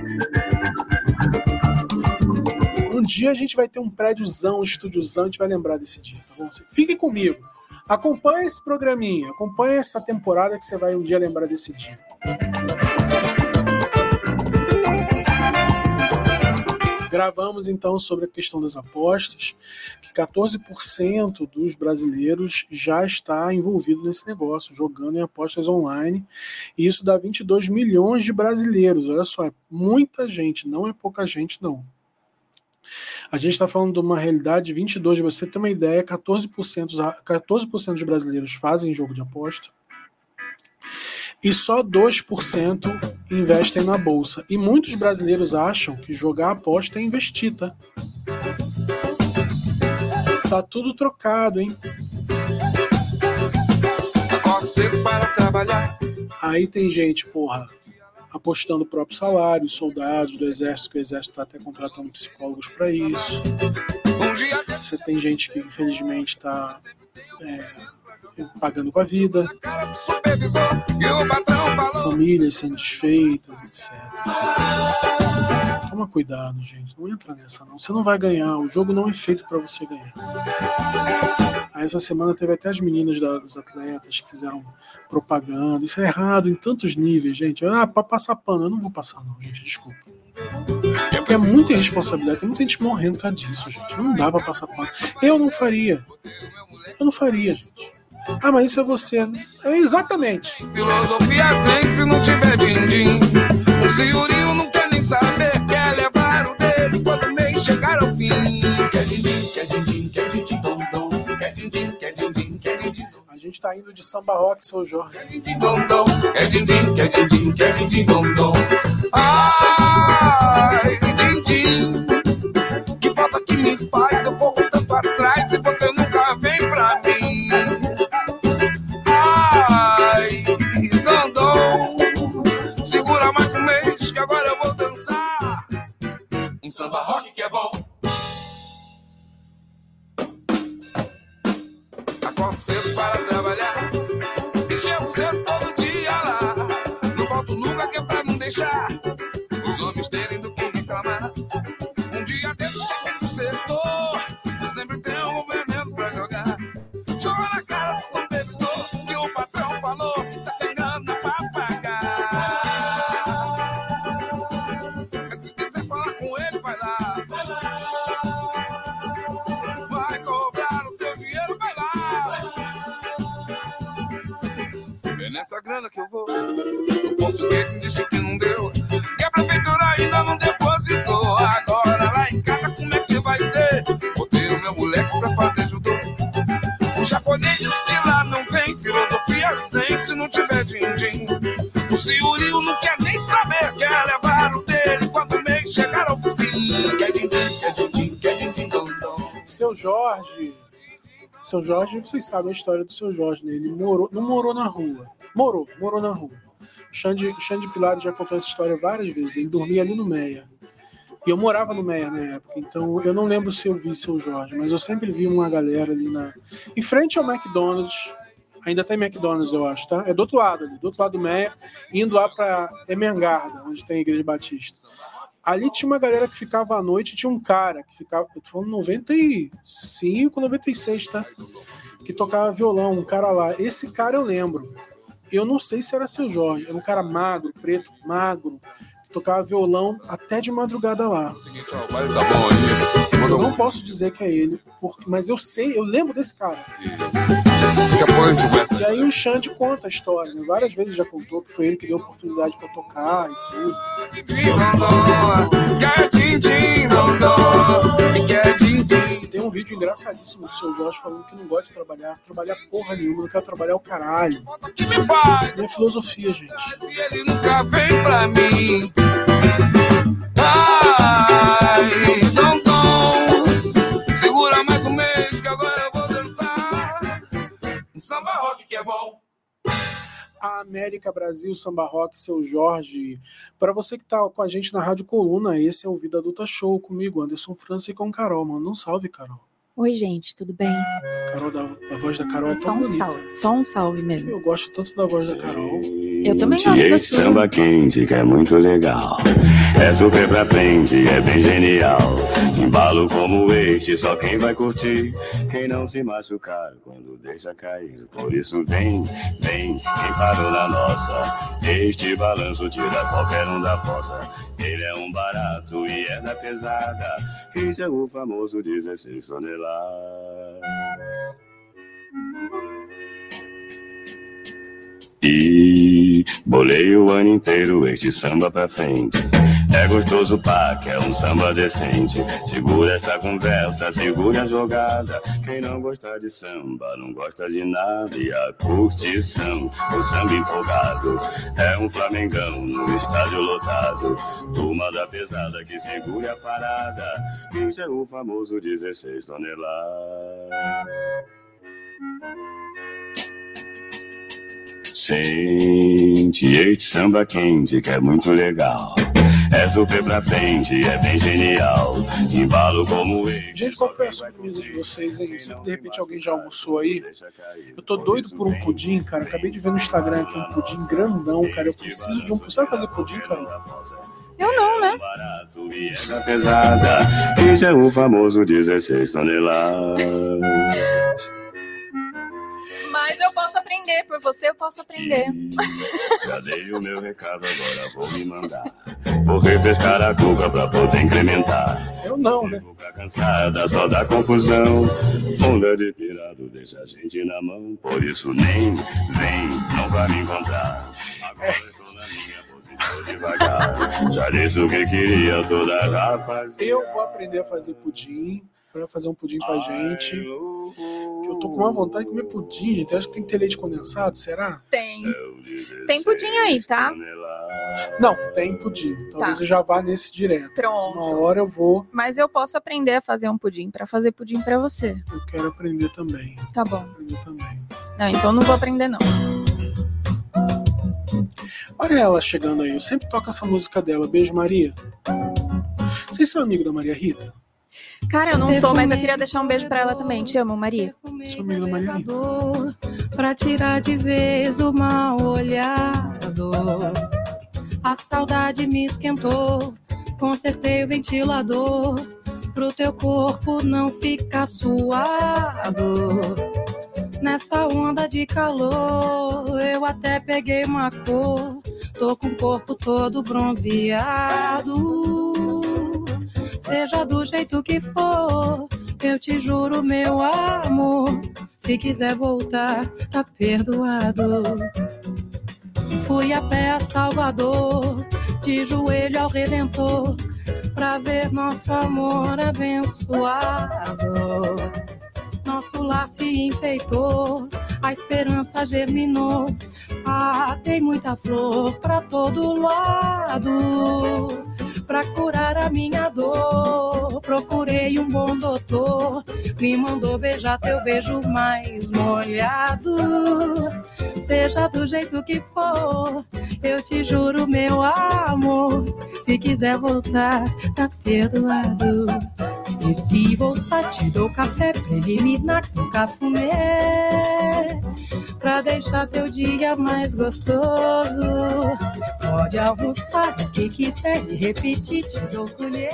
Um dia a gente vai ter um prédiozão, um estúdiozão, a gente vai lembrar desse dia, tá bom? Fique comigo. Acompanhe esse programinha, acompanhe essa temporada que você vai um dia lembrar desse dia. Gravamos então sobre a questão das apostas, que 14% dos brasileiros já está envolvido nesse negócio, jogando em apostas online, e isso dá 22 milhões de brasileiros. Olha só, é muita gente, não é pouca gente não. A gente está falando de uma realidade de 22, você ter uma ideia, 14% dos brasileiros fazem jogo de aposta, e só 2% investem na bolsa. E muitos brasileiros acham que jogar aposta é investir, tá? Tá tudo trocado, hein? Acordo cedo para trabalhar. Aí tem gente, apostando o próprio salário, soldados do exército, que o exército está até contratando psicólogos para isso. Você tem gente que infelizmente está pagando com a vida, famílias sendo desfeitas, etc. Toma cuidado, gente, não entra nessa não, você não vai ganhar, o jogo não é feito para você ganhar. Aí essa semana teve até as meninas dos atletas que fizeram propaganda, isso é errado em tantos níveis, gente. Para passar pano, eu não vou passar não, gente, desculpa. Porque é muita irresponsabilidade, tem muita gente morrendo por causa disso, gente, não dá para passar pano. Eu não faria, gente. Mas isso é você. É exatamente. Filosofia zen se não tiver din-din. O senhorio não quer nem saber. Quer levar o dele quando o mês chegar ao fim. Quer din-din, quer din-din, quer din-din, dom-dom. Quer din-din, quer din-din, quer din-din. A gente tá indo de samba rock, Seu Jorge. Quer din-din, dom-dom. Quer din-din, quer din-din, quer din-din, dom-dom. Ai, din-din. Que falta que me faz. Eu corro tanto atrás e você nunca vem pra mim. Segura mais um mês que agora eu vou dançar um samba rock que é bom. Acordo cedo para trabalhar e chego cedo todo dia lá. Não volto nunca que é pra não deixar os homens terem do que reclamar. Um dia desses cheguei do setor, eu sempre tenho um veneno pra jogar. Joga na cara do supervisor que o patrão falou que tá sem grana pra pagar. Mas se quiser falar com ele, vai lá. Vai cobrar o seu dinheiro, vai lá. É nessa grana que eu vou. O português me disse que não deu, que a prefeitura ainda não depositou. Agora lá em casa como é que vai ser? Botei o meu moleque pra fazer judô. O japonês diz que lá não tem filosofia zen se não tiver din-din. O senhorio não quer nem saber, quer levar o dele quando o mês chegar ao fim. Quer din-din, quer din-din, quer din-din, dom-dom. Seu Jorge, vocês sabem a história do Seu Jorge, né? Ele não morou na rua. Morou na rua. Xande Pilares já contou essa história várias vezes. Ele dormia ali no Meia. E eu morava no Meia na época, então eu não lembro se eu vi Seu Jorge, mas eu sempre vi uma galera ali em frente ao McDonald's. Ainda tem McDonald's, eu acho, tá? É do outro lado do Meia, indo lá pra Emengarda, onde tem a Igreja Batista. Ali tinha uma galera que ficava à noite, tinha um cara que ficava, eu tô falando 95, 96, tá? Que tocava violão, um cara lá. Esse cara eu lembro. Eu não sei se era Seu Jorge, era um cara magro, preto, magro, que tocava violão até de madrugada lá. Seguinte, ó, o baile tá bom aí. Eu não posso dizer que é ele, mas eu lembro desse cara. Daqui a pouco a gente conversa. E aí o Xande conta a história, né? Várias vezes já contou que foi ele que deu oportunidade pra tocar e tudo. E tem um vídeo engraçadíssimo do Seu Jorge falando que não gosta de trabalhar porra nenhuma, não quer trabalhar o caralho. É filosofia, gente. Ele nunca vem pra mim. Ai, Dom, segura mais um mês que agora eu vou dançar um samba rock que é bom. A América Brasil, Samba Rock, Seu Jorge. Para você que tá com a gente na Rádio Coluna, esse é o Vida Adulta Show comigo, Anderson França, e com Carol. Manda um salve, Carol. Oi, gente, tudo bem? Carol, a voz da Carol é tão bonita. Só um salve mesmo. Eu gosto tanto da voz da Carol. Eu também gosto da sua. Samba quente, que é muito legal. É super pra frente, é bem genial. Embalo como este, só quem vai curtir. Quem não se machucar quando deixa cair. Por isso vem, quem parou na nossa. Este balanço tira qualquer um da fossa. Ele é um barato e é da pesada. Este é o famoso 16 toneladas. E bolei o ano inteiro este samba pra frente. É gostoso pá, que é um samba decente. Segura esta conversa, segura a jogada. Quem não gosta de samba, não gosta de nada. E a curtição, o samba empolgado. É um flamengão no estádio lotado. Turma da pesada que segura a parada. Este é o famoso 16 toneladas. Sente este samba quente que é muito legal. É super pra frente, é bem genial. Embalo como ele. Gente, qual foi a sobremesa de vocês, hein? Eu sei que de repente alguém já almoçou aí. Eu tô doido por um pudim, cara. Acabei de ver no Instagram aqui um pudim grandão, cara. Eu preciso de um. Sabe fazer pudim, cara? Eu não, né? Pesada. Este é o famoso 16 toneladas. Mas eu posso aprender, por você eu posso aprender. Já dei o meu recado, agora vou me mandar. Vou refrescar a cuca pra poder incrementar. Eu não, né? Ficar cansada, só dá confusão. Onda de pirado deixa a gente na mão. Por isso nem vem, não vai me encontrar. Agora estou na minha posição devagar. Já disse o que queria toda rapaziada. Eu vou aprender a fazer pudim. Pra fazer um pudim pra gente. Que eu tô com uma vontade de comer pudim, gente. Eu acho que tem que ter leite condensado, será? Tem. Tem pudim aí, tá? Não, tem pudim. Talvez eu já vá nesse direto. Pronto. Uma hora eu vou. Mas eu posso aprender a fazer um pudim pra fazer pudim pra você. Eu quero aprender também. Tá bom. Aprender também. Não, então não vou aprender não. Olha ela chegando aí. Eu sempre toco essa música dela. Beijo, Maria. Vocês são amigos da Maria Rita? Cara, eu não sou, mas eu queria deixar um beijo pra ela também. Te amo, Maria. Sou amigo da Maria Rita. Pra tirar de vez o mal olhado. A saudade me esquentou. Consertei o ventilador pro teu corpo não ficar suado. Nessa onda de calor eu até peguei uma cor. Tô com o corpo todo bronzeado. Seja do jeito que for, eu te juro, meu amor. Se quiser voltar, tá perdoado. Fui a pé a Salvador, de joelho ao Redentor, pra ver nosso amor abençoado. Nosso lar se enfeitou, a esperança germinou. Ah, tem muita flor pra todo lado. Pra curar a minha dor, procurei um bom doutor. Me mandou beijar teu beijo mais molhado. Seja do jeito que for, eu te juro, meu amor. Se quiser voltar, tá perdoado. E se voltar, te dou café preliminar com cafuné, pra deixar teu dia mais gostoso. Pode almoçar o que quiser e repetir, te dou colher.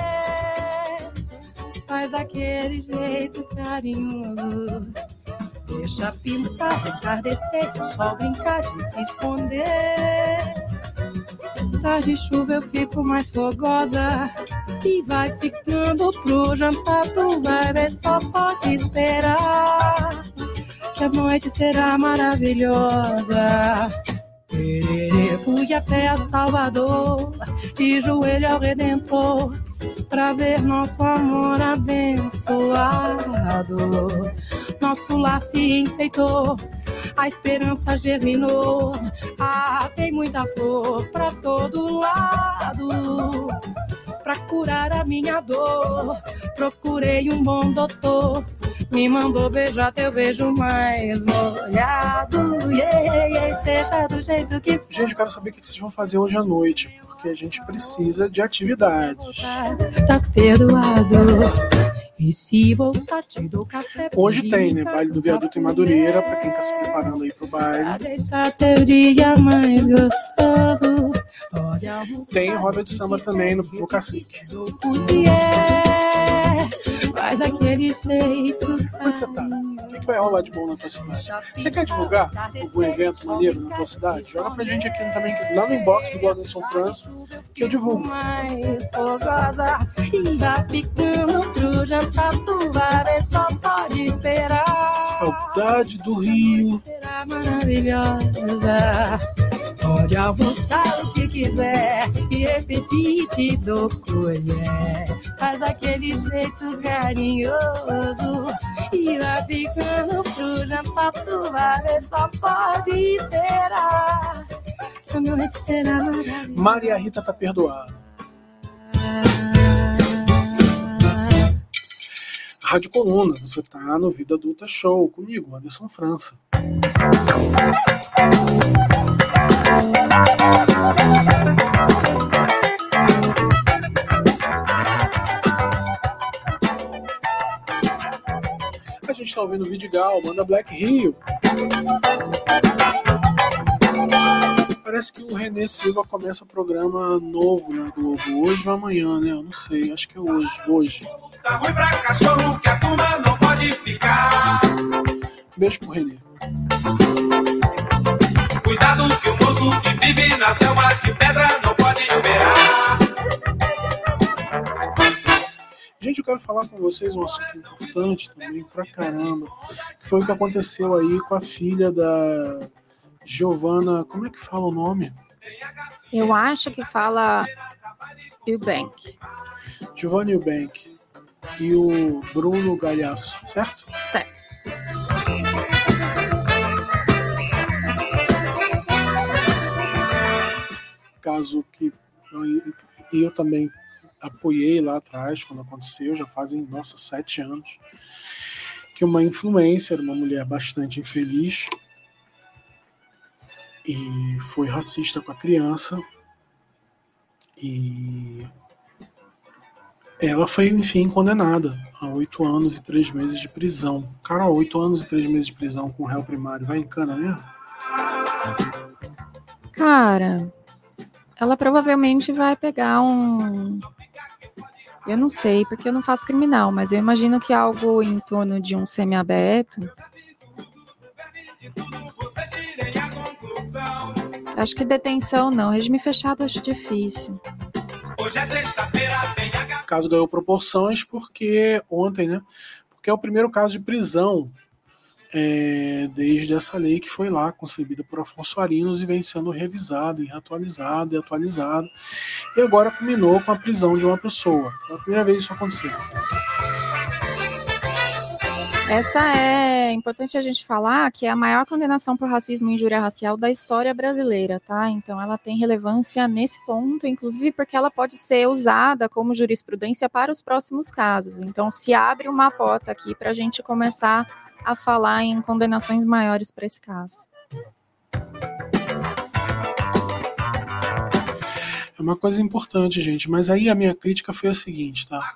Faz daquele jeito carinhoso. Deixa pintar, entardecer, o sol brincar de se esconder. Tarde de chuva eu fico mais fogosa. e vai ficando pro jantar. Tu vai ver, só pode esperar, que a noite será maravilhosa. Fui até a Salvador, de joelho ao Redentor, pra ver nosso amor abençoado. Nosso lar se enfeitou, a esperança germinou. Ah, tem muita flor pra todo lado. Pra curar a minha dor, procurei um bom doutor. Me mandou beijar teu beijo mais molhado. Seja do jeito que... Gente, eu quero saber o que vocês vão fazer hoje à noite, porque a gente precisa de atividades. Tá perdoado. E se voltar, te dou café. Hoje tem, né? Baile do Viaduto em Madureira, pra quem tá se preparando aí pro baile. Pra deixar teu dia mais gostoso. Tem roda de samba também no Cacique. Faz aquele jeito. Onde você tá? O que vai rolar de bom na tua cidade? Você quer divulgar algum evento maneiro na tua cidade? Joga pra gente aqui também, lá no inbox do Guarda de São França, que eu divulgo. Mais fogosa e vai ficando pro jantar. Tu vai ver, só pode esperar. Saudade do Rio. Será maravilhosa. Pode almoçar o que quiser e repetir, te dou colher. Faz aquele jeito carinhoso e vai ficando pro jantar. Tu vai ver, só pode esperar. A noite será maravilhosa. Maria Rita tá perdoada. Rádio Coluna, você tá no Vida Adulta Show comigo, Anderson França. A gente tá ouvindo o Vidigal, manda Black Rio. Parece que o Renê Silva começa programa novo na Globo, hoje ou amanhã, né? Eu não sei, acho que é hoje. Tá ruim pra cachorro que a turma não pode ficar. Beijo pro Renê. Cuidado que o moço que vive na selva de pedra não pode esperar. Gente, eu quero falar com vocês um assunto importante também pra caramba, que foi o que aconteceu aí com a filha da Giovanna, como é que fala o nome? Eu acho que fala Eubank. Giovanna Eubank e o Bruno Galhaço, certo? Certo. Caso que eu também apoiei lá atrás, quando aconteceu, já fazem, 7 anos, que uma influencer, uma mulher bastante infeliz, e foi racista com a criança, e ela foi, enfim, condenada a 8 anos e 3 meses de prisão. Cara, 8 anos e 3 meses de prisão com réu primário, vai em cana mesmo? Cara, ela provavelmente vai pegar um... Eu não sei, porque eu não faço criminal, mas eu imagino que algo em torno de um semiaberto. Acho que detenção não, regime fechado acho difícil. O caso ganhou proporções porque ontem, né? Porque é o primeiro caso de prisão desde essa lei que foi lá concebida por Afonso Arinos e vem sendo revisada, e atualizada, e agora culminou com a prisão de uma pessoa. É a primeira vez que isso aconteceu. Essa é importante a gente falar que é a maior condenação por racismo e injúria racial da história brasileira, tá? Então ela tem relevância nesse ponto, inclusive porque ela pode ser usada como jurisprudência para os próximos casos. Então se abre uma porta aqui para a gente começar a falar em condenações maiores para esse caso. É uma coisa importante, gente, mas aí a minha crítica foi a seguinte, tá?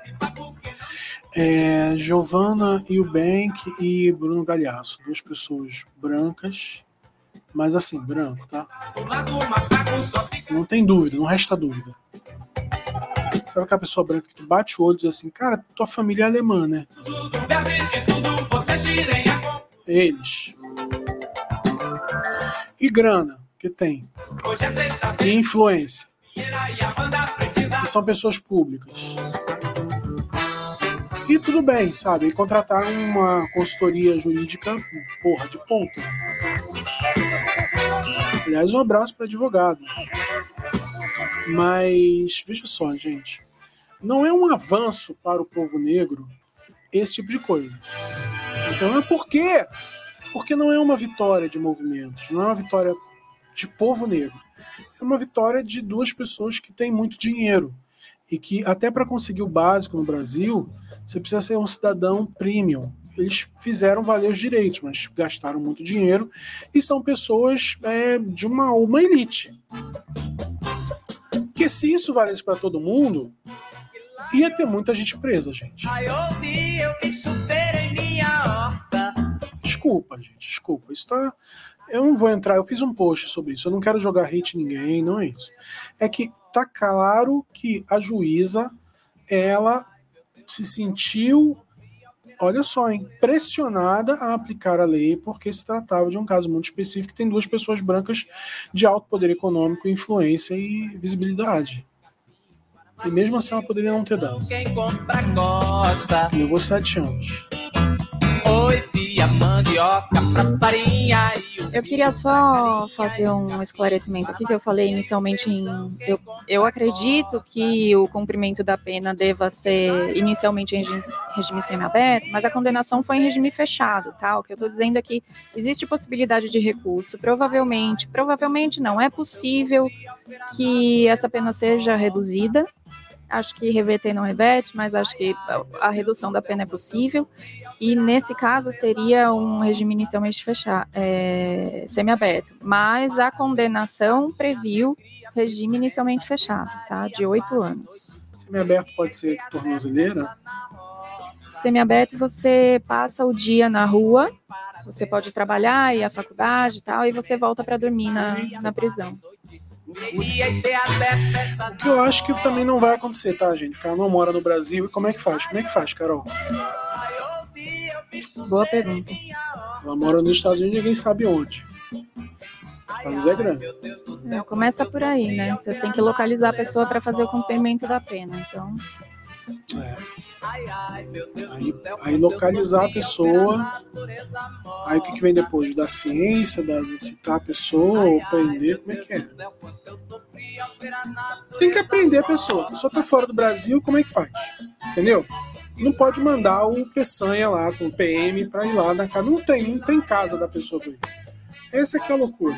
Giovanna Eubank e Bruno Galhaço, 2 pessoas brancas, mas assim, branco, tá? Não tem dúvida, não resta dúvida. Sabe aquela pessoa branca que tu bate o olho e diz assim, cara, tua família é alemã, né? Eles. E grana, que tem. E influência. que são pessoas públicas. E tudo bem, sabe? E contratar uma consultoria jurídica, porra, de ponta. Aliás, um abraço para advogado. Mas, veja só, gente. Não é um avanço para o povo negro esse tipo de coisa. Então, por quê? Porque não é uma vitória de movimentos, não é uma vitória de povo negro. É uma vitória de duas pessoas que têm muito dinheiro. E que, até para conseguir o básico no Brasil, você precisa ser um cidadão premium. Eles fizeram valer os direitos, mas gastaram muito dinheiro e são pessoas de uma elite. Porque se isso valesse para todo mundo, ia ter muita gente presa, gente. Desculpa, gente, desculpa. Isso tá... Eu não vou entrar, eu fiz um post sobre isso, eu não quero jogar hate em ninguém, não é isso. É que tá claro que a juíza, ela se sentiu, olha só, hein, pressionada a aplicar a lei porque se tratava de um caso muito específico que tem duas pessoas brancas de alto poder econômico, influência e visibilidade. E mesmo assim ela poderia não ter dado. Levou 7 anos. Eu queria só fazer um esclarecimento aqui, que eu falei inicialmente eu acredito que o cumprimento da pena deva ser inicialmente em regime semiaberto, mas a condenação foi em regime fechado, tá? O que eu estou dizendo é que existe possibilidade de recurso, provavelmente não, é possível que essa pena seja reduzida. Acho que reverter não reverte, mas acho que a redução da pena é possível. E nesse caso seria um regime inicialmente fechado, semiaberto. Mas a condenação previu regime inicialmente fechado, tá? De 8 anos. Semiaberto pode ser tornozeleira? Semiaberto você passa o dia na rua, você pode trabalhar, ir à faculdade e tal, e você volta para dormir na prisão. O que eu acho que também não vai acontecer, tá, gente? Porque ela não mora no Brasil. E como é que faz? Como é que faz, Carol? Boa pergunta. Ela mora nos Estados Unidos e ninguém sabe onde. Mas é grande. Começa por aí, né? Você tem que localizar a pessoa para fazer o cumprimento da pena. Então... Aí localizar a pessoa. Aí o que vem depois? Da ciência, de citar a pessoa, ou aprender, como é que é? Tem que aprender a pessoa. A pessoa tá fora do Brasil, como é que faz? Entendeu? Não pode mandar o Peçanha lá com o PM pra ir lá na casa. Não tem casa da pessoa pra ir. Essa aqui é a loucura.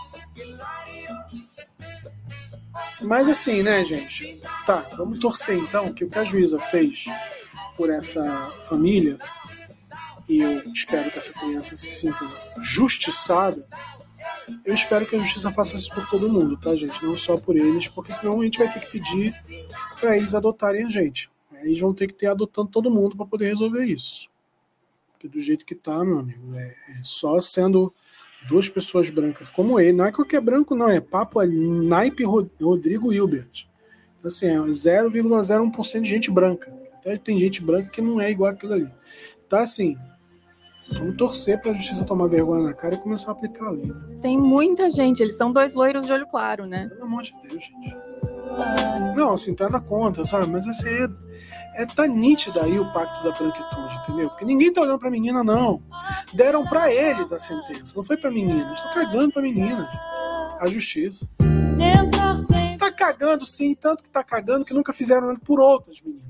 Mas assim, né, gente? Tá, vamos torcer então que o que a juíza fez por essa família, e eu espero que essa criança se sinta justiçada, eu espero que a justiça faça isso por todo mundo, tá, gente? Não só por eles, porque senão a gente vai ter que pedir para eles adotarem a gente. Aí eles vão ter que ter adotando todo mundo para poder resolver isso. Porque do jeito que tá, meu amigo, é só sendo duas pessoas brancas como ele. Não é qualquer branco, não. É papo naipe Rodrigo Hilbert. Então, assim, é 0,01% de gente branca. Até tem gente branca que não é igual aquilo ali. Então, assim, vamos torcer para a justiça tomar vergonha na cara e começar a aplicar a lei. Né? Tem muita gente. Eles são 2 loiros de olho claro, né? Pelo amor de Deus, gente. Não, assim, tá na conta, sabe? Mas assim, tá nítida aí o pacto da branquitude, entendeu? Porque ninguém tá olhando pra menina, não. Deram pra eles a sentença, não foi pra menina. Estão cagando pra menina. A justiça. Tá cagando, sim, tanto que tá cagando que nunca fizeram nada por outras meninas.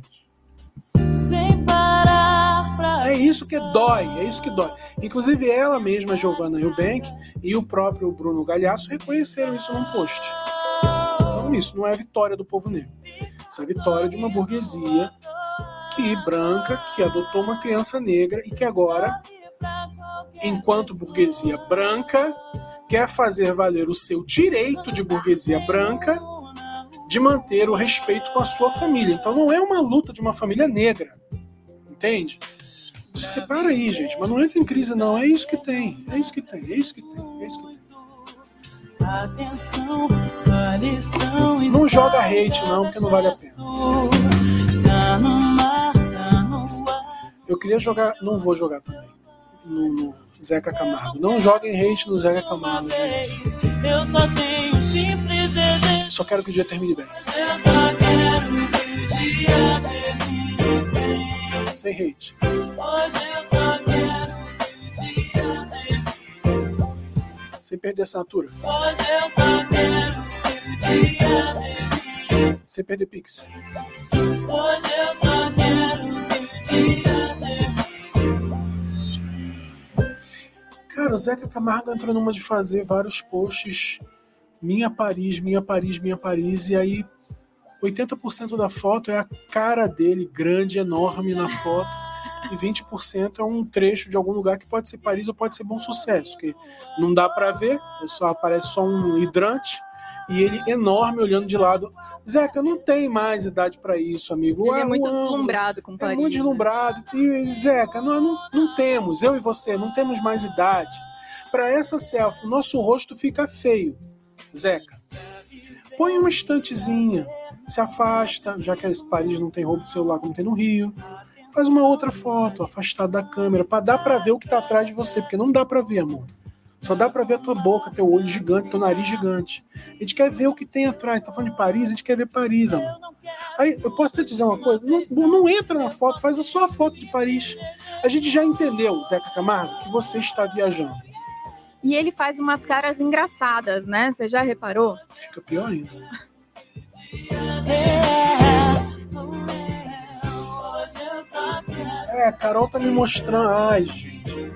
É isso que dói, é isso que dói. Inclusive ela mesma, Giovanna Eubank, e o próprio Bruno Galhaço reconheceram isso num post. Então isso não é a vitória do povo negro. Isso é a vitória de uma burguesia branca que adotou uma criança negra e que agora, enquanto burguesia branca, quer fazer valer o seu direito de burguesia branca de manter o respeito com a sua família. Então não é uma luta de uma família negra, entende? Separa aí, gente, mas não entra em crise não, é isso que tem, é isso que tem, é isso que tem, é isso que tem. Não joga hate não, porque não vale a pena. Eu queria jogar, não vou jogar também, no Zeca Camargo. Não joguem hate no Zeca Camargo, gente. Eu só tenho um simples desejo. Só quero que o dia termine bem. Eu só quero que o dia termine bem. Sem hate. Hoje eu só quero que o dia termine bem. Sem perder a assinatura. Hoje eu só quero que o dia termine bem. Sem perder Pix. Hoje eu só quero que o dia termine bem. Cara, o Zeca Camargo entrou numa de fazer vários posts Minha Paris, Minha Paris, Minha Paris, e aí 80% da foto é a cara dele, grande, enorme na foto, e 20% é um trecho de algum lugar que pode ser Paris ou pode ser Bom Sucesso, que não dá pra ver, aparece só um hidrante, e ele enorme olhando de lado. Zeca, não tem mais idade pra isso, amigo. Ele é muito deslumbrado com Paris. É muito deslumbrado. E, Zeca, não temos, eu e você, não temos mais idade. Pra essa selfie, o nosso rosto fica feio. Zeca, põe uma estantezinha, se afasta, já que esse Paris não tem roubo de celular como tem no Rio. Faz uma outra foto, afastado da câmera, pra dar pra ver o que tá atrás de você, porque não dá pra ver, amor. Só dá pra ver a tua boca, teu olho gigante, teu nariz gigante. A gente quer ver o que tem atrás. Tá falando de Paris, a gente quer ver Paris, amor. Aí, eu posso te dizer uma coisa? Não entra na foto, faz a sua foto de Paris. A gente já entendeu, Zeca Camargo, que você está viajando. E ele faz umas caras engraçadas, né? Você já reparou? Fica pior ainda. A Carol tá me mostrando. Ai, gente.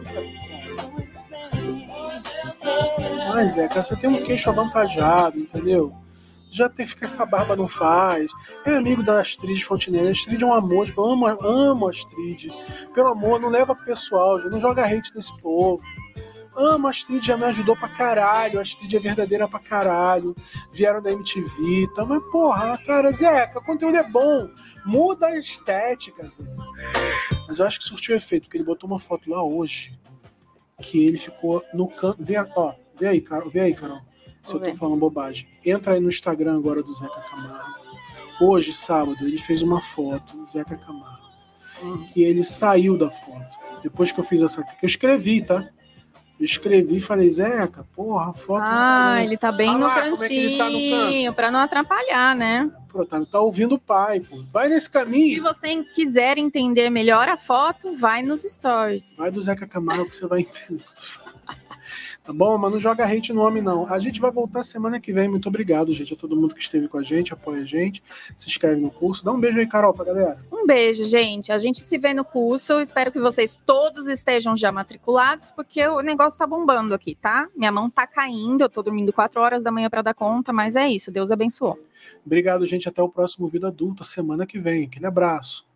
Mas Zeca, você tem um queixo avantajado, entendeu? Já fica essa barba não faz. É amigo da Astrid Fontenelle. A Astrid é um amor, tipo, eu amo a Astrid. Pelo amor, não leva pro pessoal, já não joga hate nesse povo. Amo a Astrid, já me ajudou pra caralho. A Astrid é verdadeira pra caralho. Vieram da MTV, tá? Mas porra, cara, Zeca, o conteúdo é bom. Muda a estética, Zeca. Mas eu acho que surtiu efeito, porque ele botou uma foto lá hoje que ele ficou no canto. Vê aí, Carol. Se eu tô falando bobagem. Entra aí no Instagram agora do Zeca Camargo. Hoje, sábado, ele fez uma foto do Zeca Camargo. Que ele saiu da foto. Depois que eu fiz essa... Que eu escrevi, tá? Eu escrevi e falei, Zeca, porra, a foto... Ele tá bem no cantinho, como é que ele tá no canto? Pra não atrapalhar, né? Pô, tá ouvindo o pai, pô. Vai nesse caminho. Se você quiser entender melhor a foto, vai nos stories. Vai do Zeca Camargo que você vai entender o que eu tô falando. Tá bom? Mas não joga hate no homem, não. A gente vai voltar semana que vem. Muito obrigado, gente, a todo mundo que esteve com a gente, apoia a gente, se inscreve no curso. Dá um beijo aí, Carol, pra galera. Um beijo, gente. A gente se vê no curso. Espero que vocês todos estejam já matriculados, porque o negócio tá bombando aqui, tá? Minha mão tá caindo, eu tô dormindo 4 horas da manhã pra dar conta, mas é isso. Deus abençoou. Obrigado, gente. Até o próximo Vida Adulta, semana que vem. Aquele abraço.